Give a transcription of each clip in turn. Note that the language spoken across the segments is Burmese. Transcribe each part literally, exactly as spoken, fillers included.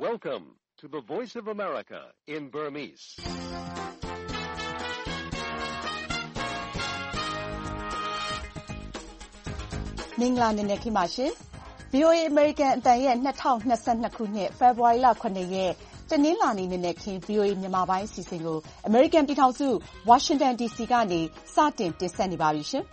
Welcome to the Voice of America in Burmese. ။မင်္ဂလာနေ့ခင်ပါရှင်။ ဗီအိုအေ American အသံရဲ့၂၀၂၂ခုနှစ်ဖေဖော်ဝါရီလခုနှစ်ရက်တနင်္လာနေ့နေ့ခင် ဗီအိုအေ မြန်မာပိုင်းအစီအစဉ်ကို American ပြည်ထောင်စု Washington ဒီ စီ ကနေစတင်တင်ဆက်နေပါပြီရှင်။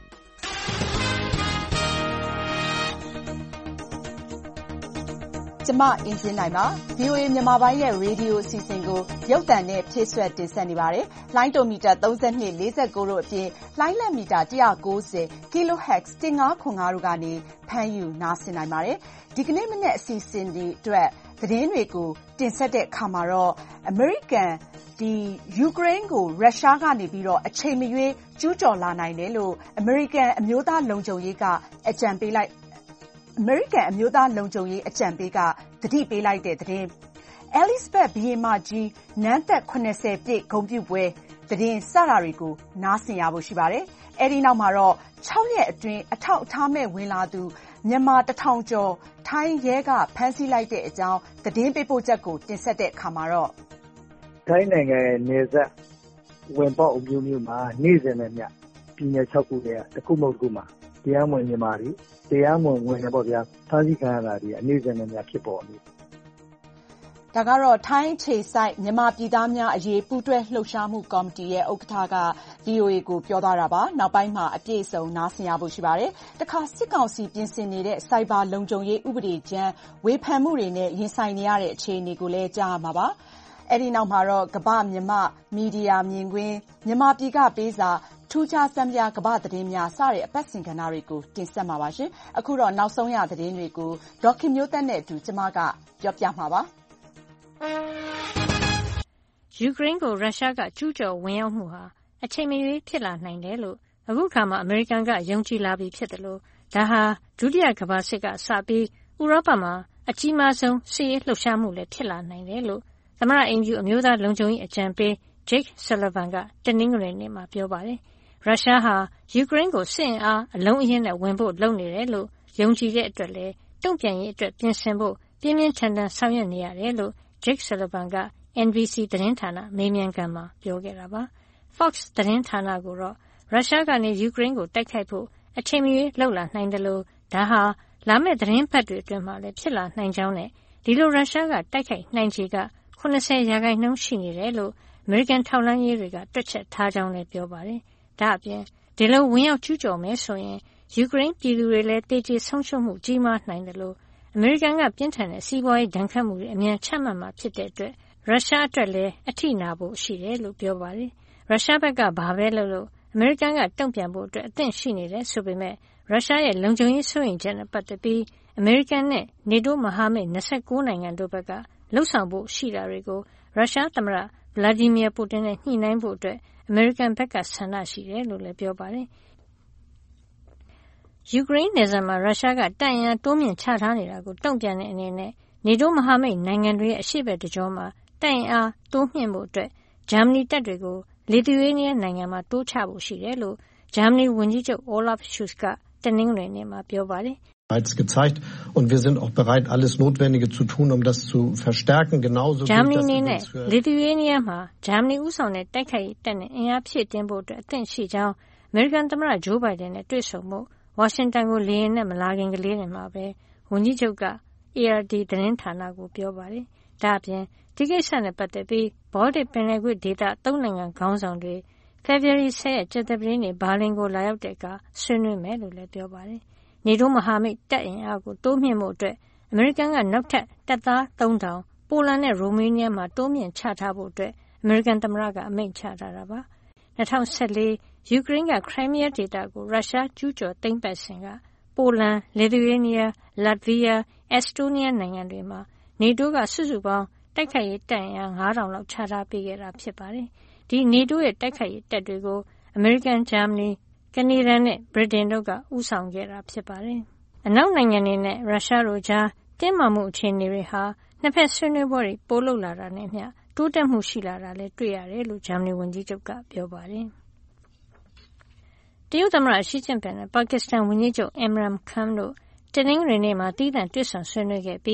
ကျမအင်ကြင်းနိုင်ပါ။ ဗီအိုအေမြန်မာပိုင်းရဲ့ရေဒီယိုအစီအစဉ်ကိုရုပ်သံနဲ့ဖြည့်စွက်တင်ဆက်နေပါတယ်။လိုင်းတိုမီတာသုံး၂ ၄၉တို့အပြင်လိုင်းလက်မီတာ၁၉၀ kilohertz ၁၅ခွန်၅တို့ကနေဖမ်းယူနားဆင်နိုင်ပါတယ်။ဒီကနေ့မနေ့အစီအစဉ်တွေအတွက်သတင်းတွေကိုတင်ဆက်တဲ့အခါမှာတော့ American ဒီယူကရိန်းကိုရုရှားကနေပြီးတော့အချိန်မရွေးကျူးကျော်လာနိုင်တယ်လို့ American အမျိုးသားလုံခြုံရေးကအကြံပေးလိုက်အမေရိကန်အမျိုးသားလုံခြုံရေးအကြံပေးကသတိပေးလိုက်တဲ့သတင်း Elizabeth ဘုရင်မကြီးနန်းသက်၇၀ပြည့်ဂုဏ်ပြုပွဲသတင်းစတာတွေကိုနားဆင်ရဖို့ရှိပါတယ်။အဲဒီနောက်မှာတော့၆ရက်အတွင်းအထောက်အထားမဲ့ဝင်လာသူမြန်မာတစ်ထောင်ကျော်ထိုင်းရဲကဖမ်းဆီးလိုက်တဲ့အကြောင်းသတင်းပေးပို့ချက်ကိုတင်ဆက်တဲ့အခါမှာတော့ထိုင်းနိုင်ငံရဲ့နယ်စပ်ဝင်ပေါက်အမျိုးမျိုးမှာနေ့စဉ်နဲ့မျှပြည်နယ်၆ခုရဲ့တစ်ခုမဟုတ်တစ်ခုမှာတရားမဝင်မြန်မာတွေတရားမဝင်ဝင်နေပေါ့ဗျာဖမ်းဆီးခံရတာတွေအနည်းဆုံးနဲ့များဖြစ်ပေါ်နေဒါကတော့ထိုင်းခြေဆိုင်မြန်မာပြည်သားများအရေးပူးတွဲလှုပ်ရှားမှုကော်မတီရဲ့ဥက္ကဋ္ဌက ဗွီအိုအေ ကိုပြောသွားတာပါနောက်ပိုင်းမှာအပြည့်အစုံနားဆင်ရဖို့ရှိပါတယ်တခါစစ်ကောင်စီပြင်ဆင်နေတဲ့စိုက်ဘာလုံခြုံရေးဥပဒေကြမ်းဝေဖန်မှုတွေနဲ့ရင်ဆိုင်နေရတဲ့အခြေအနေကိုလည်းကြားရမှာပါအဲဒီနောက်မှာတော့ကမ္ဘာမြန်မာမီဒီယာမြင်ကွင်းမြန်မာပြည်ကပေးစာထူးခြားစံပြကမ္ဘာသတင်းများစတဲ့အပတ်စဉ်ကဏ္ဍတွေကိုတင်ဆက်မှာပါရှင်အခုတော့နောက်ဆုံးရသတင်းတွေကိုဒေါက်ခင်မျိုးသက်နဲ့အတူကျမကပြောပြမှာပါယူကရိန်းကိုရုရှားကကျူးကျော်ဝင်ရောက်မှုဟာအချိန်မရွေးဖြစ်လာနိုင်တယ်လို့အခုခါမှာအမေရိကန်ကယုံကြည်လာပြီဖြစ်တယ်လို့ဒါဟာဒုတိယကမ္ဘာစစ်ကစပြီးဥရောပမှာအကြီးမားဆုံးစစ်ရေးလှုပ်ရှားမှုလည်းဖြစ်လာနိုင်တယ်လို့သမ္မတအိမ်ဖြူအမျိုးသားလုံခြုံရေးအကြံပေး Jake Sullivan ကတနင်္ဂနွေနေ့မှာပြောပါတယ်ရုရှားဟာယူကရိန်းကိုစစ်အင်အားအလုံးအရင်းနဲ့ဝင်ဖို့လုပ်နေတယ်လို့ယုံကြည်တဲ့အတွက်လည်းတုံ့ပြန်ရေးအတွက်ပြင်ဆင်ဖို့ပြင်းပြင်းထန်ထန်ဆောင်ရွက်နေရတယ်လို့ Jake Sullivan က N B C သတင်းဌာနမေးမြန်းခန်းမှာပြောခဲ့တာပါ Fox သတင်းဌာနကိုတော့ရုရှားကနေယူကရိန်းကိုတိုက်ခိုက်ဖို့အချိန်မရွေးလှုပ်လာနိုင်တယ်လို့ဒါဟာလာမယ့်သတင်းပတ်တွေအတွင်းမှာလည်းဖြစ်လာနိုင်ကြောင်းနဲ့ဒီလိုရုရှားကတိုက်ခိုက်နိုင်ခြေက၇၀ရာခိုင်နှုန်းရှိနေတယ်လို့အမေရိကန်ထောက်လှမ်းရေးတွေကတွက်ချက်ထားကြောင်းလည်းပြောပါတယ်ဒါအပြင်ဒီလိုဝင်ရောက်ကျူးကျော်မယ်ဆိုရင်ယူကရိန်းပြည်သူတွေလည်းတေကျေဆုံးရှုံးမှုကြီးမားနိုင်တယ်လို့အမေရိကန်ကပြင်းထန်တဲ့စီးပွားရေးဒဏ်ခတ်မှုတွေအမြန်ချမှတ်မှာဖြစ်တဲ့အတွက်ရုရှားအတွက်လည်းအထိနာဖို့ရှိတယ်လို့ပြောပါတယ်ရုရှားဘက်ကဘာပဲလုပ်လို့အမေရိကန်ကတုံ့ပြန်ဖို့အတွက်အသင့်ရှိနေတယ်ဆိုပေမဲ့ရုရှားရဲ့လုံခြုံရေးစိုးရိမ်ချက်နဲ့ပတ်သက်ပြီးအမေရိကန်နဲ့ NATO မဟာမိတ်၂၉နိုင်ငံတို့ဘက်ကလှုပ်ဆောင်ဖို့ရှိတာတွေကိုရုရှားသမ္မတ Vladimir Putin နဲ့ညှိနှိုင်းဖို့အတွက်အမေရိကန်ဘက်ကဆန္ဒရှိတယ်လို့လည်းပြောပါတယ်ယူကရိန်းနယ်စပ်မှာရုရှားကတပ်အင်အားတိုးမြင့်ချထားနေတာကိုတုံ့ပြန်တဲ့အနေနဲ့ NATO မဟာမိတ်နိုင်ငံတွေရဲ့အရှေ့ဘက်တကြောမှာတပ်အင်အားတိုးမြင့်ဖို့အတွက်ဂျာမနီတပ်တွေကိုလီသူယေးနီးယားနိုင်ငံမှာတိုးချဖို့ရှိတယ်လို့ဂျာမနီဝန်ကြီးချုပ် Olaf Scholz ကတနင်္ဂနွေနေ့မှာပြောပါတယ် bereits gezeigt und wir sind auch bereit alles notwendige zu tun um das zu verstärken genauso wie das übrigens für Lithuania မှာဂျာမနီဥဆောင်တဲ့တိုက်ခိုက်ရေးတပ်နဲ့အင်အားဖြည့်တင်းဖို့အတွက်အသင့်ရှိကြောင်းအမေရိကန်သမ္မတဂျိုးဘိုင်ဒန်နဲ့တွေ့ဆုံမှုဝါရှင်တန်ကိုလေယာဉ်နဲ့မလာခင်ကလေးနဲ့မှာပဲဝန်ကြီးချုပ်က A R D သတင်းဌာနကိုပြောပါတယ်ဒါအပြင်ဒီကိစ္စနဲ့ပတ်သက်ပြီးဘော်ဒစ်ပင်လယ်ကွေ့ဒေသသုံးနိုင်ငံခေါင်းဆောင်တွေဖေဖော်ဝါရီ၁၀ရက်ကြာသပတေးနေ့ဘာလင်ကိုလာရောက်တဲ့အခါဆွေးနွေးမယ်လို့လည်းပြောပါတယ်နေတိုးမဟာမိတ်တပ်အင်အားကိုတိုးမြင့်မှုအတွက်အမေရိကန်ကနောက်ထပ်တပ်သားသုံးထောင်ပိုလန်နဲ့ရိုမေးနီးယားမှာတိုးမြင့်ချထားဖို့အတွက်အမေရိကန်သမ္မတကအမိန့်ချထားတာပါ၂၀၁၄ယူကရိန်းကခရိုင်းမီးယားဒေသကိုရုရှားကျူးကျော်သိမ်းပိုက်စဉ်ကပိုလန်လီသူယေးနီးယားလတ်ဗီးယားအက်စတိုးနီးယားနိုင်ငံတွေမှာနေတိုးကစုစုပေါင်းတိုက်ခိုက်ရေးတပ်အင်အား၅ထောင်လောက်ချထားပေးခဲ့တာဖြစ်ပါတယ်ဒီနေတိုးရဲ့တိုက်ခိုက်ရေးတပ်တွေကိုအမေရိကန်ဂျာမနီကနေဒါနဲ့ဗြိတိန်တို့ကဦးဆောင်ခဲ့တာဖြစ်ပါတယ်အနောက်နိုင်ငံတွေနဲ့ရုရှားတို့ကြားတင်းမာမှုအခြေအနေတွေဟာနှစ်ဖက်ဆွေးနွေးပွဲတွေပိုလုပ်လာတာနဲ့မျှတိုးတက်မှုရှိလာတာလည်းတွေ့ရတယ်လို့ဂျာမနီဝန်ကြီးချုပ်ကပြောပါတယ်တရုတ်သမ္မတရှီကျင့်ပင်နဲ့ပါကစ္စတန်ဝန်ကြီးချုပ် Imran Khan တို့တနင်္ဂနွေနေ့မှာသီးသန့်တွေ့ဆုံဆွေးနွေးခဲ့ပြီး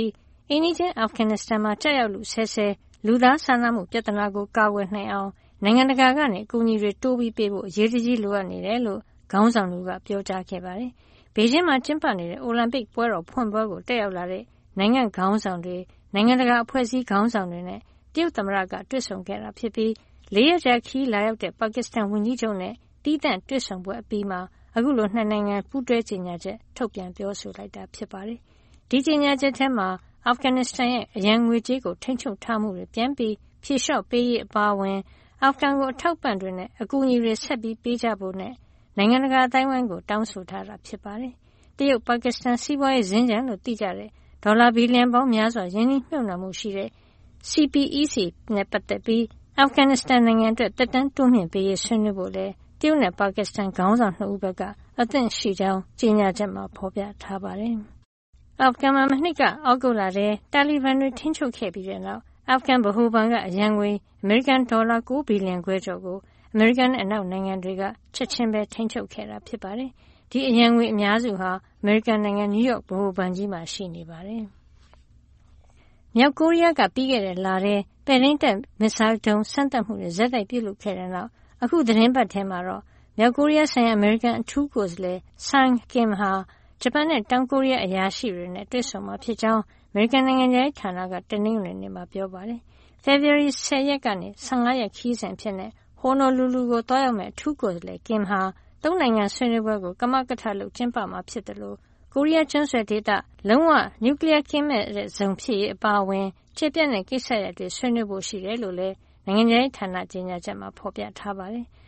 အိန္ဒိယအာဖဂန်နစ္စတန်မှာကြောက်ရွံ့လူဆဲဆဲလူသားစာနာမှုပြဿနာကိုကာကွယ်နိုင်အောင်နိုင်ငံတကာကနေအကူအညီတွေတိုးပြီးပေးဖို့အရေးကြီးလိုအပ်နေတယ်လို့ခေါင်းဆောင်တို့ကပြောကြားခဲ့ပါတယ်။ဘေကျင်းမှာကျင်းပနေတဲ့အိုလံပစ်ပွဲတော်ဖွင့်ပွဲကိုတက်ရောက်လာတဲ့နိုင်ငံခေါင်းဆောင်တွေနိုင်ငံတကာအဖွဲ့အစည်းခေါင်းဆောင်တွေနဲ့တရုတ်သမ္မတကတွေ့ဆုံခဲ့တာဖြစ်ပြီးလေးရက်ကြာခီးလာရောက်တဲ့ပါကစ္စတန်ဝန်ကြီးချုပ်နဲ့တီးတန့်တွေ့ဆုံပွဲအပြီးမှာအခုလိုနှစ်နိုင်ငံပူးတွဲကြေညာချက်ထုတ်ပြန်ပြောဆိုလိုက်တာဖြစ်ပါတယ်။ဒီကြေညာချက်ထဲမှာအာဖဂန်နစ္စတန်ရဲ့အရန်ငွေကြေးကိုထိန်းချုပ်ထားမှုတွေပြန်ပြီးဖြေလျှော့ပေးရေးအပါအဝင်အာဖဂန်ကိုအထောက်ပံ့တွေနဲ့အကူအညီတွေဆက်ပြီးပေးကြဖို့နဲ့နိုင်ငံတကာအတိုင်းအဝိုင်းကိုတောင်းဆိုထားတာဖြစ်ပါတယ်။တရုတ်ပါကစ္စတန်စီးပွားရေးစင်ကြံလို့သိကြတဲ့ဒေါ်လာဘီလီယံပေါင်းများစွာရင်းနှီးမြှုပ်နှံမှုရှိတဲ့ C P E C နဲ့ပတ်သက်ပြီးအာဖဂန်နစ္စတန်နိုင်ငံအတွက်တက်တန်းတိုးမြှင့်ပေးရေးဆွေးနွေးဖို့လဲတရုတ်နဲ့ပါကစ္စတန်ခေါင်းဆောင်နှစ်ဦးဘက်ကအသင့်ရှိကြောင်းကြေညာချက်မှာဖော်ပြထားပါတယ်။အာဖဂန်မှာမနှစ်ကဩဂုတ်လထဲတာလီဘန်တွေထိန်းချုပ်ခဲ့ပြီးတဲ့နောက်အာဖဂန်ဗဟိုဘဏ်ကအရန်ငွေအမေရိကန်ဒေါ်လာ၉ဘီလီယံခွဲကျော်ကိုအမေရိကန်နဲ့အနောက်နိုင်ငံတွေကချက်ချင်းပဲထိန်းချုပ်ခဲ့တာဖြစ်ပါတယ်။ဒီအရန်ငွေအများစုဟာအမေရိကန်နိုင်ငံနယူးယောက်ဗဟိုဘဏ်ကြီးမှာရှိနေပါတယ်။မြောက်ကိုရီးယားကပြီးခဲ့တဲ့လထဲပဲ့ထိန်းတပ်မစ်ဆိုင်းဒုံးစမ်းသပ်မှုတွေဇက်တိုက်ပြုလုပ်ခဲ့တဲ့နောက်အခုသတင်းပတ်ထဲမှာတော့မြောက်ကိုရီးယားဆိုင်ရာအမေရိကန်အထူးကိုယ်စားလှယ်ဆန်ကင်ဟာဂျပန်နဲ့တောင်ကိုရီးယားအရာရှိတွေနဲ့တွေ့ဆုံမှာဖြစ်ကြောင်းအမေရိကန်နိုင်ငံခြားရေးဌာနကတနင်္ဂနွေနေ့မှာပြောပါတယ်။ ဖေဖေါ်ဝါရီဆယ်ရက်ကနေဆယ့်ငါးရက်ခရီးစဉ်ဖြစ်တဲ့ဟိုနိုလူလူကိုသွားရောက်မယ့်အထူးကိုယ်စားလှယ်ကင်ဟာသုံးနိုင်ငံဆွေးနွေးပွဲကိုကမကထလုပ်ကျင်းပမှာဖြစ်တယ်လို့ကိုရီးယားကျွန်းဆွယ်ဒေသလုံးဝနျူကလ িয়ার ကင်းမဲ့တဲ့ဇုံဖြစ်ရေးအပါအဝင်ခြေပြတ်တဲ့ကိစ္စရပ်တွေဆွေးနွေးဖို့ရှိတယ်လို့လည်းနိုင်ငံခြားရေးဌာနကြေညာချက်မှာဖော်ပြထားပါတယ်။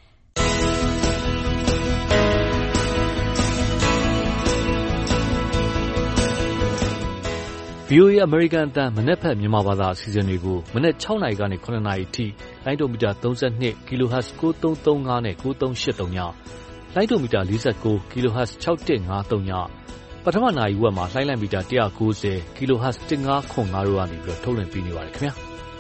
V O A အမေရိကန်အသံမနက်ဖြန်မြန်မာဘာသာအစီအစဉ်တွေကိုမနက်၆နာရီကနေ၇နာရီအထိလိုင်းဒိုမီတာ၃၂ kilohertz ၉၃၃၅နဲ့၉၃၈၃ညလိုင်းဒိုမီတာ၄၉ kilohertz ၆၁၅၃ညပထမနာရီဝက်မှာလိုင်းလံမီတာ၁၉၀ kilohertz ၁၅၇၅တို့ကနေပြီးတော့ထုတ်လွှင့်ပေးနေပါတယ်ခင်ဗျာ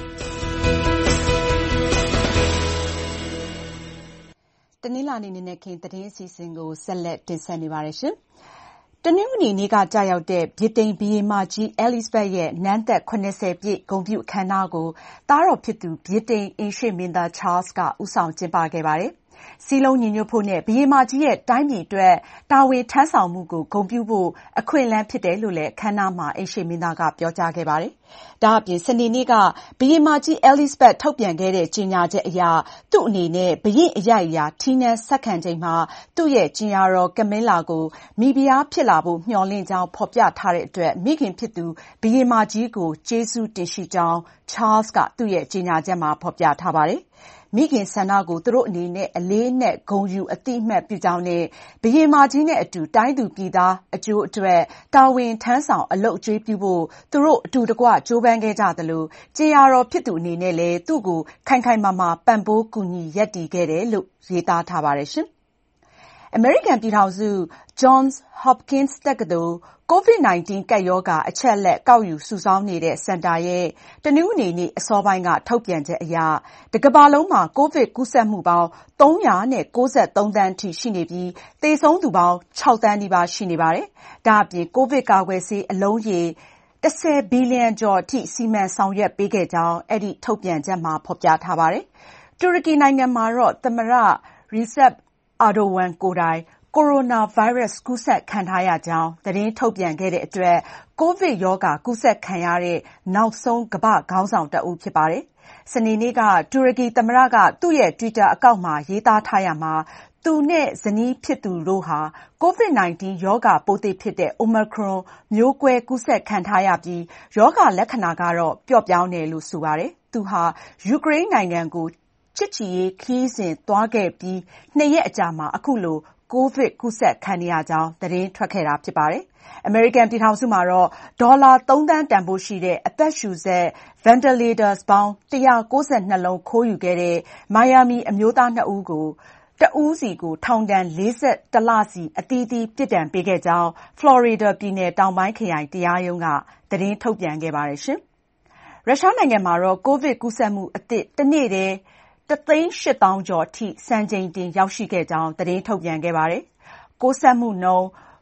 တနင်္လာနေ့နေ့ခင်သတင်းအစီအစဉ်ကိုဆက်လက်တင်ဆက်နေပါတယ်ရှင်တနင်္ဂနွေနေ့ကကြာရောက်တဲ့ဗြိတိန်ဘုရင်မကြီးအဲလိဇဘက်ရဲ့နန်းသက်၇၀ပြည့်ဂုဏ်ပြုအခမ်းအနားကိုသားတော်ဖြစ်သူဗြိတိန်အိမ်ရှေ့မင်းသားချားလ်စ်ကဦးဆောင်ကျင်းပခဲ့ပါတယ်။စည်းလုံးညီညွတ်ဖို့နဲ့ဘုရင်မကြီးရဲ့တိုင်းပြည်အတွက်တာဝန်ထမ်းဆောင်မှုကိုဂုဏ်ပြုဖို့အခွင့်အလမ်းဖြစ်တယ်လို့လည်းအခမ်းအနားမှာအိမ်ရှေ့မင်းသားကပြောကြားခဲ့ပါတယ်။ဒါအပြင်စနေနေ့ကဘုရင်မကြီးအဲလိဇဘက်ထုတ်ပြန်ခဲ့တဲ့ကြေညာချက်အရသူ့အနေနဲ့ဘုရင်အရိုက်အရာထီးနှန်းဆက်ခံချိန်မှာသူ့ရဲ့ကြင်ယာတော်ကမင်းလာကိုမိဖုရားဖြစ်လာဖို့မျှော်လင့်ကြောင်းဖော်ပြထားတဲ့အတွက်မိခင်ဖြစ်သူဘုရင်မကြီးကိုကျေးဇူးတင်ရှိကြောင်းချားလ်စ်ကသူ့ရဲ့ကြေညာချက်မှာဖော်ပြထားပါတယ်။မိခင်ဆန္ဒကိုသူတို့အနေနဲ့အလေးအနက်ဂုဏ်ယူအသိအမှတ်ပြုကြောင်းနဲ့ဘုရင်မကြီးနဲ့အတူတိုင်းသူပြည်သားအကျိုးအတွက်တာဝန်ထမ်းဆောင်အလုပ်အကျွေးပြုဖို့သူတို့အတူတကွကြိုးပမ်းခဲ့ကြသလိုကြင်ယာတော်ဖြစ်သူအနေနဲ့လည်းသူ့ကိုခိုင်ခိုင်မာမာပံ့ပိုးကူညီရပ်တည်ခဲ့တယ်လို့ရေးသားထားပါတယ်ရှင်။အမေရိကန်ပြည်ထောင်စု Johns Hopkins တက္ကသိုလ် ကိုဗစ် ၁၉ ကပ်ရောဂါအချက်အလက်ကောက်ယူစုဆောင်းနေတဲ့စင်တာရဲ့တနင်္ဂနွေနေ့အစောပိုင်းကထုတ်ပြန်ချက်အရတကမ္ဘာလုံးမှာကိုဗစ်ကူးစက်မှုပေါင်း၃၉၃သန်းအထိရှိနေပြီးသေဆုံးသူပေါင်း၆သန်းနီးပါးရှိနေပါတယ်။ဒါအပြင်ကိုဗစ်ကာကွယ်ဆေးအလုံးရေ၁၀ဘီလီယံကျော်အထိစီမံဆောင်ရွက်ပေးခဲ့ကြောင်းအဲ့ဒီထုတ်ပြန်ချက်မှာဖော်ပြထားပါတယ်။တူရကီနိုင်ငံမှာတော့သမ္မတ Recep Erdogan ကိုယ်တိုင်ကိုရိုနာဗိုင်းရပ်စ်ကူးစက်ခံထားရကြောင်းသတင်းထုတ်ပြန်ခဲ့တဲ့အတွက်ကိုဗစ်ရောဂါကူးစက်ခံရတဲ့နောက်ဆုံးကမ္ဘာ့ခေါင်းဆောင်တဦးဖြစ်ပါတယ်။စနေနေ့ကတူရကီသမ္မတကသူ့ရဲ့ Twitter အကောင့်မှာရေးသားထားရမှာသူနဲ့ဇနီးဖြစ်သူတို့ဟာကိုဗစ် ၁၉ ရောဂါပိုးသစ်ဖြစ်တဲ့ Omicron မျိုးကွဲကူးစက်ခံထားရပြီးရောဂါလက္ခဏာကတော့ပျော့ပြောင်းတယ်လို့ဆိုပါတယ်။သူဟာယူကရိန်းနိုင်ငံကိုချစ်ကြည်ရေးခရီးစဉ်သွားခဲ့ပြီးနှစ်ရက်အကြာမှာအခုလိုကိုဗစ်ကူးစက်ခံနေရကြောင်းသတင်းထွက်ခဲ့တာဖြစ်ပါတယ်။အမေရိကန်ပြည်ထောင်စုမှာတော့ဒေါ်လာသုံးသန်းတန်ဖိုးရှိတဲ့အသက်ရှူစက် ventilators ပေါင်း၁၉၂လုံးခိုးယူခဲ့တဲ့မိုင်ယာမီအမျိုးသားနှစ်ဦးကိုတဦးစီကိုထောင်ဒဏ်၄၁လစီအသီးသီးပြစ်ဒဏ်ပေးခဲ့ကြောင်းဖလော်ရီဒါပြည်နယ်တောင်ပိုင်းခရိုင်တရားရုံးကသတင်းထုတ်ပြန်ခဲ့ပါတယ်ရှင်။ရုရှားနိုင်ငံမှာတော့ကိုဗစ်ကူးစက်မှုအသစ်တစ်နေ့တည်းတသိန်းရှစ်သောင်းကျော်အထိစံချိန်တင်ရောက်ရှိခဲ့ကြောင်းသတင်းထုတ်ပြန်ခဲ့ပါတယ်။ကူးစက်မှုနှုန်း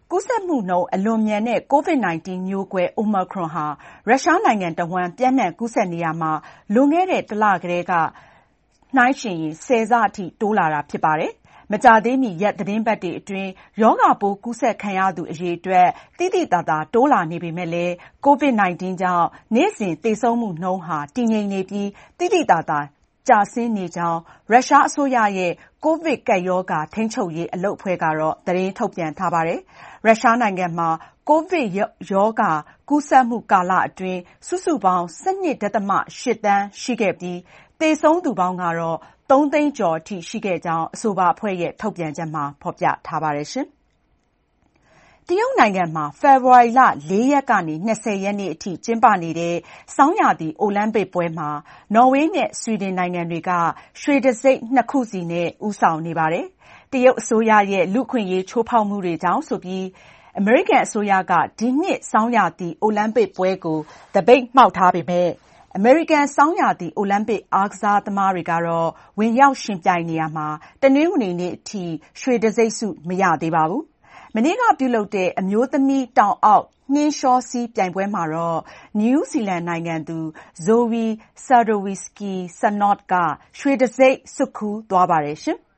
ကူးစက်မှုနှုန်းအလွန်မြန်တဲ့ ကိုဗစ် nineteen မျိုးကွဲ Omicron ဟာရုရှားနိုင်ငံတဝန်းပျံ့နှံ့ကူးစက်နေရာမှာလွန်ခဲ့တဲ့တလကတည်းကနှိုင်းယှဉ်ရင်ဆယ်ဆအထိတိုးလာတာဖြစ်ပါတယ်။မကြာသေးမီရက်သီတင်းပတ်တွေအတွင်းရောဂါပိုးကူးစက်ခံရသူအရေအတွက်သိသိသာသာတိုးလာနေပေမဲ့လည်း ကိုဗစ် nineteen ကြောင့်နေ့စဉ်သေဆုံးမှုနှုန်းဟာတည်ငြိမ်နေပြီးသိသိသာသာကျဆင်းနေကြောင်းရုရှားအစိုးရရဲ့ကိုဗစ်ကပ်ရောဂါထိန်းချုပ်ရေးအလုပ်အဖွဲ့ကတော့သတင်းထုတ်ပြန်ထားပါတယ်။ရုရှားနိုင်ငံမှာကိုဗစ်ရောဂါကူးစက်မှုကာလအတွင်းစုစုပေါင်း one twelve point eight သန်းရှိခဲ့ပြီးသေဆုံးသူပေါင်းကတော့threeသိန်းကျော်အထိရှိခဲ့ကြောင်းအဆိုပါအဖွဲ့ရဲ့ထုတ်ပြန်ချက်မှာဖော်ပြထားပါတယ်ရှင်။တရုတ်နိုင်ငံမှာဖေဖော်ဝါရီလfourရက်ကနေtwentyရက်နေ့အထိကျင်းပနေတဲ့ဆောင်းရာသီအိုလံပစ်ပွဲမှာနော်ဝေးနဲ့ဆွီဒင်နိုင်ငံတွေကရွှေတံဆိပ်twoခုစီနဲ့ဦးဆောင်နေပါတယ်။တရုတ်အစိုးရရဲ့လူ့အခွင့်အရေးချိုးဖောက်မှုတွေကြောင့်ဆိုပြီးအမေရိကန်အစိုးရကဒီနှစ်ဆောင်းရာသီအိုလံပစ်ပွဲကိုသပိတ်မှောက်ထားပေမဲ့အမေရိကန်ဆောင်းရာသီအိုလံပစ်အားကစားသမားတွေကတော့ဝင်ရောက်ယှဉ်ပြိုင်နေရာမှာတနင်္ဂနွေနေ့အထိရွှေတံဆိပ်ဆုမရသေးပါဘူး။မနေ့ကပြုလုပ်တဲ့အမျိုးသမီးတောင်အောက်နှင်းလျှောစီးပြိုင်ပွဲမှာတော့နယူးဇီလန်နိုင်ငံသူ Zoe Sadowski-Synnott ကရွှေတံဆိပ်ဆွတ်ခူးသွားပါတယ်ရှင်။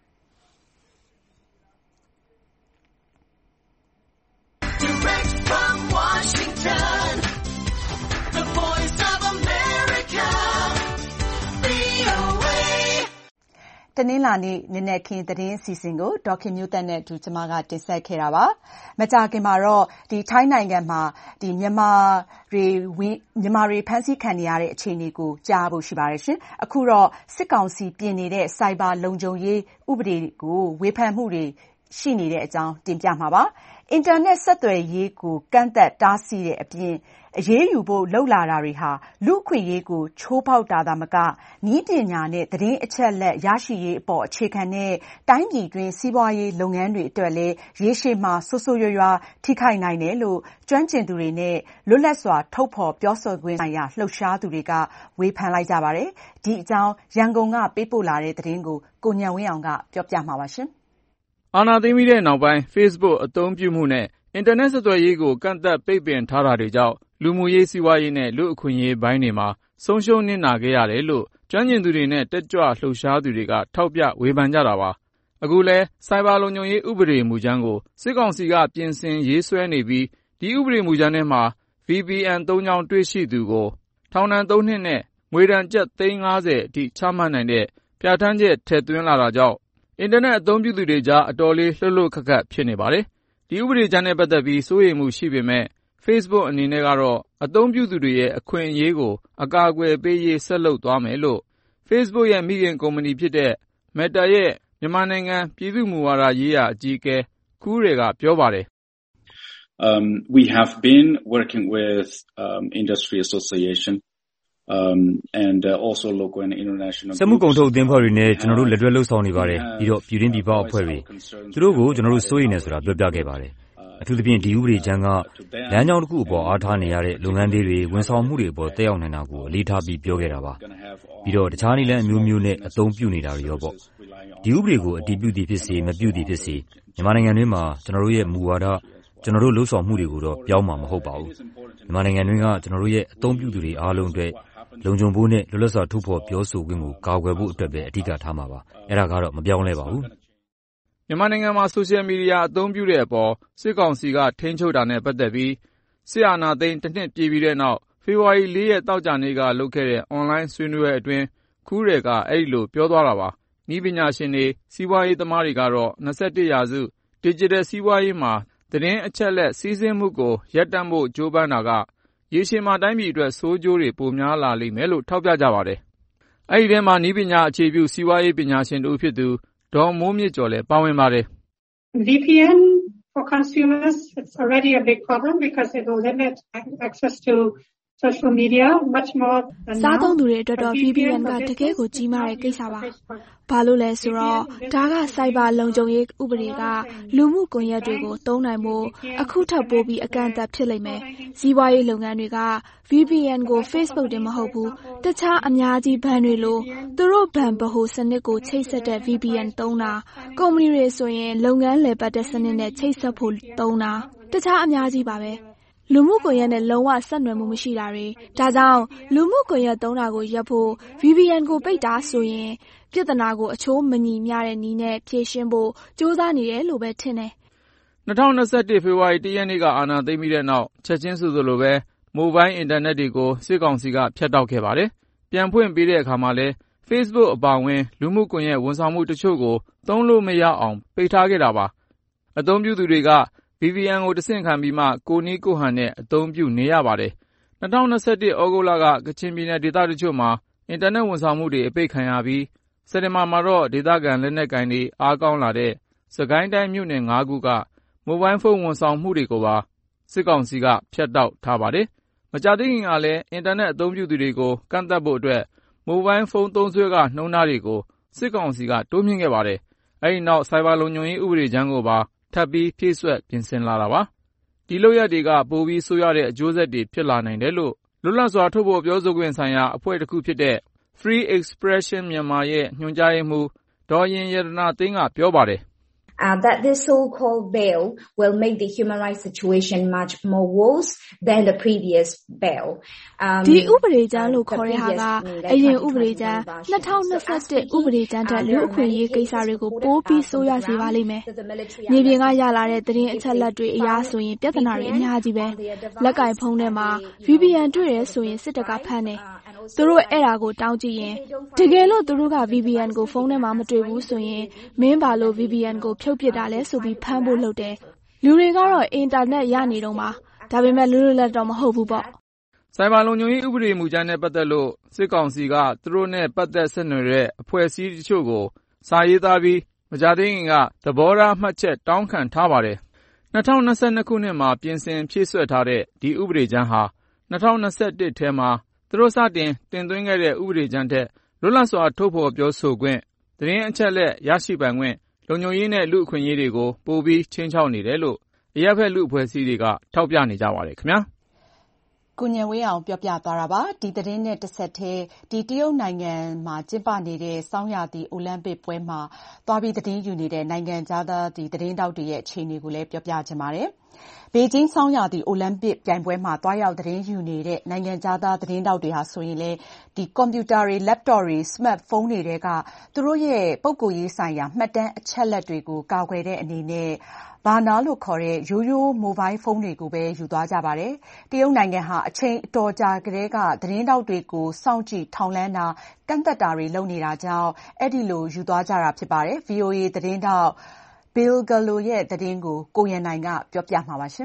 Direct from Washington, the voice of America, V O A တနင်္လာနေ့နနက်ခင်းသတင်းအစီအစဉ်ကိုဒေါက်ခင်မျိုးသက်နဲ့အတူကျွန်မကတင်ဆက်ခဲ့တာပါ။မကြာခင်မှာတော့ဒီထိုင်းနိုင်ငံမှာဒီမြန်မာတွေမြန်မာတွေဖမ်းဆီးခံနေရတဲ့အခြေအနေကိုကြားဖို့ရှိပါတယ်ရှင်။အခုတော့စစ်ကောင်စီပြင်နေတဲ့စိုက်ဘာလုံခြုံရေးဥပဒေကိုဝေဖန်မှုတွေရှိနေတဲ့အကြောင်းတင်ပြမှာပါ။အင်တာနက်ဆက်သွယ်ရေးကိုကန့်သက်တားဆီးတဲ့အပြင်အရေးယူဖို့လှုပ်လာတာတွေဟာလူ့အခွင့်အရေးကိုချိုးဖောက်တာသာမကနည်းပညာနဲ့သတင်းအချက်အလက်ရရှိရေးအပေါ်အခြေခံတဲ့တိုင်းပြည်တွင်းစီးပွားရေးလုပ်ငန်းတွေအတွက်လည်းရေရှည်မှာဆိုးဆိုးရွားရွားထိခိုက်နိုင်တယ်လို့ကျွမ်းကျင်သူတွေနဲ့လွတ်လပ်စွာထုတ်ဖော်ပြောဆိုခွင့်ဆိုင်ရာလှုပ်ရှားသူတွေကဝေဖန်လိုက်ကြပါတယ်။ဒီအကြောင်းရန်ကုန်ကပေးပို့လာတဲ့သတင်းကိုကိုဉာဏ်ဝင်းအောင်ကပြောပြမှာပါရှင်။အာဏာသိမ်းပြီးတဲ့နောက်ပိုင်း Facebook အသုံးပြုမှုနဲ့အင်တာနက်ဆက်သွယ်ရေးကိုကန့်သတ်ပိတ်ပင်ထားတာတွေကြောင့်လူမှုရေးစီးပွားရေးနဲ့လူ့အခွင့်အရေးပိုင်းတွေမှာဆုံးရှုံးနစ်နာခဲ့ရတယ်လို့ကျွမ်းကျင်သူတွေနဲ့တက်ကြွလှုပ်ရှားသူတွေကထောက်ပြဝေဖန်ကြတာပါ။အခုလဲစိုက်ဘာလုံခြုံရေးဥပဒေမူကြမ်းကိုစစ်ကောင်စီကပြင်ဆင်ရေးဆွဲနေပြီးဒီဥပဒေမူကြမ်းထဲမှာ V P N သုံးကြောင်းတွေ့ရှိသူကိုထောင်ဒဏ်သုံးနှစ်နဲ့ငွေဒဏ်ကျပ်သိန်း၅၀အထိချမှတ်နိုင်တဲ့ပြဋ္ဌာန်းချက်ထည့်သွင်းလာတာကြောင့်အင်တာနက်အသုံးပြုသူတွေကြားအတော်လေးလှုပ်လှုပ်ခတ်ခတ်ဖြစ်နေပါတယ်။ဒီဥပဒေကြမ်းနဲ့ပတ်သက်ပြီးစိုးရိမ်မှုရှိပေမဲ့ Facebook အနေနဲ့ကတော့အသုံးပြုသူတွေရဲ့အခွင့်အရေးကိုအကာအကွယ်ပေးရေးဆက်လုပ်သွားမယ်လို့ Facebook ရဲ့မိခင်ကုမ္ပဏီဖြစ်တဲ့ Meta ရဲ့မြန်မာနိုင်ငံပြည်သူ့မူဝါဒရေးရာအကြီးအကဲခူးရယ်ကပြောပါတယ်။ Um we have been working with um industry association um and uh, also local and international စက်မှုကုန်ထုတ်အသင်းဖွဲ့တွေနဲ့ကျွန်တော်တို့လက်တွဲလှုပ်ဆောင်နေပါတယ်ပြီးတော့ပြည်တွင်းပြည်ပအဖွဲ့တွေသူတို့ကိုကျွန်တော်တို့စိုးရိမ်နေဆိုတာပြောပြခဲ့ပါတယ်အထူးသဖြင့်ဒီဥပဒေချမ်းကလမ်းကြောင်းတစ်ခုအပေါ်အားထားနေရတဲ့လုပ်ငန်းတွေဝန်ဆောင်မှုတွေအပေါ်တက်ရောက်နိုင်တာကိုအလေးထားပြီးပြောခဲ့တာပါပြီးတော့တခြားနည်းလမ်းအမျိုးမျိုးနဲ့အသုံးပြုနေတာတွေရောပေါ့ဒီဥပဒေကိုအတည်ပြုသည်ဖြစ်စေမပြုသည်ဖြစ်စေမြန်မာနိုင်ငံတွင်းမှာကျွန်တော်တို့ရဲ့မူဝါဒကျွန်တော်တို့လှုပ်ဆောင်မှုတွေကိုတော့ပြောင်းမှာမဟုတ်ပါဘူးမြန်မာနိုင်ငံတွင်းကကျွန်တော်တို့ရဲ့အသုံးပြုသူတွေအားလုံးအတွက်လုံခြုံဖို့နဲ့လွတ်လပ်စွာထုတ်ဖော်ပြောဆိုခွင့်ကိုကာကွယ်ဖို့အတွက်ပဲအဓိကထားမှာပါအဲ့ဒါကတော့မပြောင်းလဲပါဘူးမြန်မာနိုင်ငံမှာဆိုရှယ်မီဒီယာအသုံးပြုတဲ့အပေါ်စစ်ကောင်စီကထိန်းချုပ်တာနဲ့ပတ်သက်ပြီးစစ်အာဏာသိမ်းတစ်နှစ်ပြည့်ပြီးတဲ့နောက်ဖေဖော်ဝါရီ၄ရက်တောက်ကြနေ့ကလုပ်ခဲ့တဲ့အွန်လိုင်းဆွေးနွေးပွဲအတွင်းခူးရယ်ကအဲ့ဒီလိုပြောသွားတာပါ။ဤပညာရှင်တွေစီးပွားရေးသမားတွေကတော့၂၁ရာစု Digital စီးပွားရေးမှာသတင်းအချက်လက်စီးဆင်းမှုကိုရပ်တန့်ဖို့ကြိုးပမ်းတာကရေရှည်မှာတိုင်းပြည်အတွက်ဆိုးကျိုးတွေပိုများလာလိမ့်မယ်လို့ထောက်ပြကြပါတယ်။အဲ့ဒီထဲမှာဤပညာအခြေပြုစီးပွားရေးပညာရှင်တို့ဖြစ်သူဒေါ်မိုးမြင့်ကျော်လည်းပါဝင်ပါတယ်။ V P N for consumers it's already a big problem because it will limit access to social media much more than now စားသုံးသူတွေအတွက်တော့ V P N ကတကယ်ကိုကြီးမားတဲ့ကိစ္စပါဘာလို့လဲဆိုတော့ဒါကစိုက်ဘာလုံခြုံရေးဥပဒေကလူမှုကွန်ရက်တွေကိုသုံးနိုင်ဖို့အခုထပ်ပိုးပြီးအကန့်အသတ်ဖြစ်လိမ့်မယ်စီးပွားရေးလုပ်ငန်းတွေက V P N ကို Facebook တင်မဟုတ်ဘူးတခြားအများကြီးဘဏ်တွေလိုသူတို့ဘဏ်ဗဟိုစနစ်ကိုချိတ်ဆက်တဲ့ V P N သုံးတာကုမ္ပဏီတွေဆိုရင်လုပ်ငန်းလည်ပတ်တဲ့စနစ်နဲ့ချိတ်ဆက်ဖို့သုံးတာတခြားအများကြီးပါပဲလူမှုကွန်ရက်နဲ့လုံးဝဆက်နွယ်မှုမရှိတာတွေဒါကြောင့်လူမှုကွန်ရက်သုံးတာကိုရပ်ဖို့ V P N ကိုပိတ်တာဆိုရင်ပြဿနာကိုအချိုးမညီမျှတဲ့နည်းနဲ့ဖြေရှင်းဖို့ကြိုးစားနေတယ်လို့ပဲထင်တယ်၂၀၂၁ဖေဖော်ဝါရီလတစ်ရက်နေ့ကအာဏာသိမ်းပြီးတဲ့နောက်ချက်ချင်းဆိုသလိုပဲမိုဘိုင်းအင်တာနက်တွေကိုစစ်ကောင်စီကဖျက်တောက်ခဲ့ပါတယ်ပြန်ဖွင့်ပေးတဲ့အခါမှာလည်း Facebook အပါအဝင်လူမှုကွန်ရက်ဝန်ဆောင်မှုတချို့ကိုသုံးလို့မရအောင်ပိတ်ထားခဲ့တာပါအသုံးပြုသူတွေက V P N ကိုတဆင့်ခံပြီးမှကိုနည်းကိုဟန်နဲ့အသုံးပြုနေရပါတယ်၂၀၂၁ဩဂုတ်လကကချင်ပြည်နယ်ဒေသတချို့မှာအင်တာနက်ဝန်ဆောင်မှုတွေအပိတ်ခံရပြီးစက်တင်ဘာမှာတော့ဒေသခံလက်နက်ကိုင်တွေအားကောင်းလာတဲ့စကိုင်းတိုင်းမြို့နယ်၅ခုကမိုဘိုင်းဖုန်းဝန်ဆောင်မှုတွေကိုပါစစ်ကောင်စီကဖျက်တောက်ထားပါတယ်မကြာသေးခင်ကလည်းအင်တာနက်အသုံးပြုသူတွေကိုကန့်သတ်ဖို့အတွက်မိုဘိုင်းဖုန်းသုံးစွဲကနှုန်းထားတွေကိုစစ်ကောင်စီကတိုးမြှင့်ခဲ့ပါတယ်အဲဒီနောက်ဆိုင်ဘာလုံခြုံရေးဥပဒေကြမ်းကိုပါထပ်ပြီးဖြည့်စွက်ပြင်ဆင်လာတာပါဒီလုပ်ရပ်တွေကပိုပြီးဆိုးရတဲ့အကျိုးဆက်တွေဖြစ်လာနိုင်တယ်လို့လွတ်လပ်စွာထုတ်ဖော်ပြောဆိုခွင့်ဆိုင်ရာအဖွဲ့တစ်ခုဖြစ်တဲ့ Free Expression Myanmar ရဲ့ညွှန်ကြားရေးမှူးဒေါ်ရင်ရတနာသိန်းကပြောပါတယ် Uh, that this so-called bail will make the human rights situation much more worse than the previous bail. ဒီဥပဒေကြမ်းလို့ခေါ်တဲ့ဟာကအရင်ဥပဒေကြမ်း၂၀၂၁ဥပဒေကြမ်းတဲ့လူအခွင့်အရေးကိစ္စတွေကိုပိုပြီးဆိုးရွားစေပါလိမ့်မယ်။မြေပြင်ကရလာတဲ့သတင်းအချက်အလက်တွေအရဆိုရင်ပြဿနာတွေအများကြီးပဲ။လက်ကင်ဖုန်းထဲမှာ V P N တွေ့ရဲဆိုရင်စစ်တပ်ကဖမ်းတယ်။သူတို့အဲ့ဒါကိုတောင်းကြည့်ရင်တကယ်လို့သူတို့က V P N ကိုဖုန်းထဲမှာမတွေ့ဘူးဆိုရင်မင်းဘာလို့ V P N ကိုဖြုတ်ပစ်တာလဲဆိုပြီးဖမ်းဖို့လုပ်တယ်။လူတွေကတော့အင်တာနက်ရနေတော့မှာဒါပေမဲ့လွတ်လွတ်လပ်တော့မဟုတ်ဘူးပေါ့။ဆိုင်ဘာလုံခြုံရေးဥပဒေမူကြမ်းနဲ့ပတ်သက်လို့စစ်ကောင်စီကသူတို့နဲ့ပတ်သက်ဆက်နွယ်တဲ့အဖွဲ့အစည်းတချို့ကိုစာရေးသားပြီးမကြာသေးခင်ကသဘောထားမှတ်ချက်တောင်းခံထားပါတယ်။၂၀၂၂ခုနှစ်မှာပြင်ဆင်ဖြည့်စွက်ထားတဲ့ဒီဥပဒေကြမ်းဟာ၂၀၂၁ထဲမှာသူတို့စတင်တင်သွင်းခဲ့တဲ့ဥပဒေကြမ်းထက်လွတ်လပ်စွာထုတ်ဖော်ပြောဆိုခွင့်သတင်းအချက်အလက်ရရှိပိုင်ခွင့်လုံခြုံရေးနဲ့လူ့အခွင့်အရေးတွေကိုပိုပြီးခြိမ်းခြောက်နေတယ်လို့အရပ်ဖက်လူ့အဖွဲ့အစည်းတွေကထောက်ပြနေကြပါတယ်ခင်ဗျာကိုဉာဏ်ဝင်းအောင်ပြောပြသွားတာပါဒီသတင်းနဲ့တစ်ဆက်တည်းဒီတရုတ်နိုင်ငံမှာကျင်းပနေတဲ့စောင်းရာသီအိုလံပစ်ပွဲမှာသွားပြီးသတင်းယူနေတဲ့နိုင်ငံခြားသားဒီသတင်းတောက်တွေရဲ့အခြေအနေကိုလည်းပြောပြချင်ပါတယ်ဘေကျင်းဆောင်းရာသီအိုလံပစ်ပြိုင်ပွဲမှာတွားရောက်သတင်းယူနေတဲ့နိုင်ငံခြားသားသတင်းတောက်တွေဟာဆိုရင်လည်းဒီကွန်ပျူတာတွေ laptop တွေ smartphone တွေကသူတို့ရဲ့ပုဂ္ဂိုလ်ရေးဆိုင်ရာမှတ်တမ်းအချက်လက်တွေကိုကာကွယ်တဲ့အနေနဲ့ဘာနာလို့ခေါ်တဲ့ရိုးရိုးမိုဘိုင်းဖုန်းတွေကိုပဲယူသွားကြပါတယ်။တရုတ်နိုင်ငံဟာအချိန်အတော်ကြာကတည်းကသတင်းတောက်တွေကိုစောင့်ကြည့်ထောင်လန်းတာကန့်သက်တာတွေလုပ်နေတာကြောင့်အဲ့ဒီလိုယူသွားကြတာဖြစ်ပါတယ်။ V O A သတင်းတောက်Bill Gallo ရဲ့သတင်းကိုကိုရန်နိုင်ကပြောပြမှာပါရှင်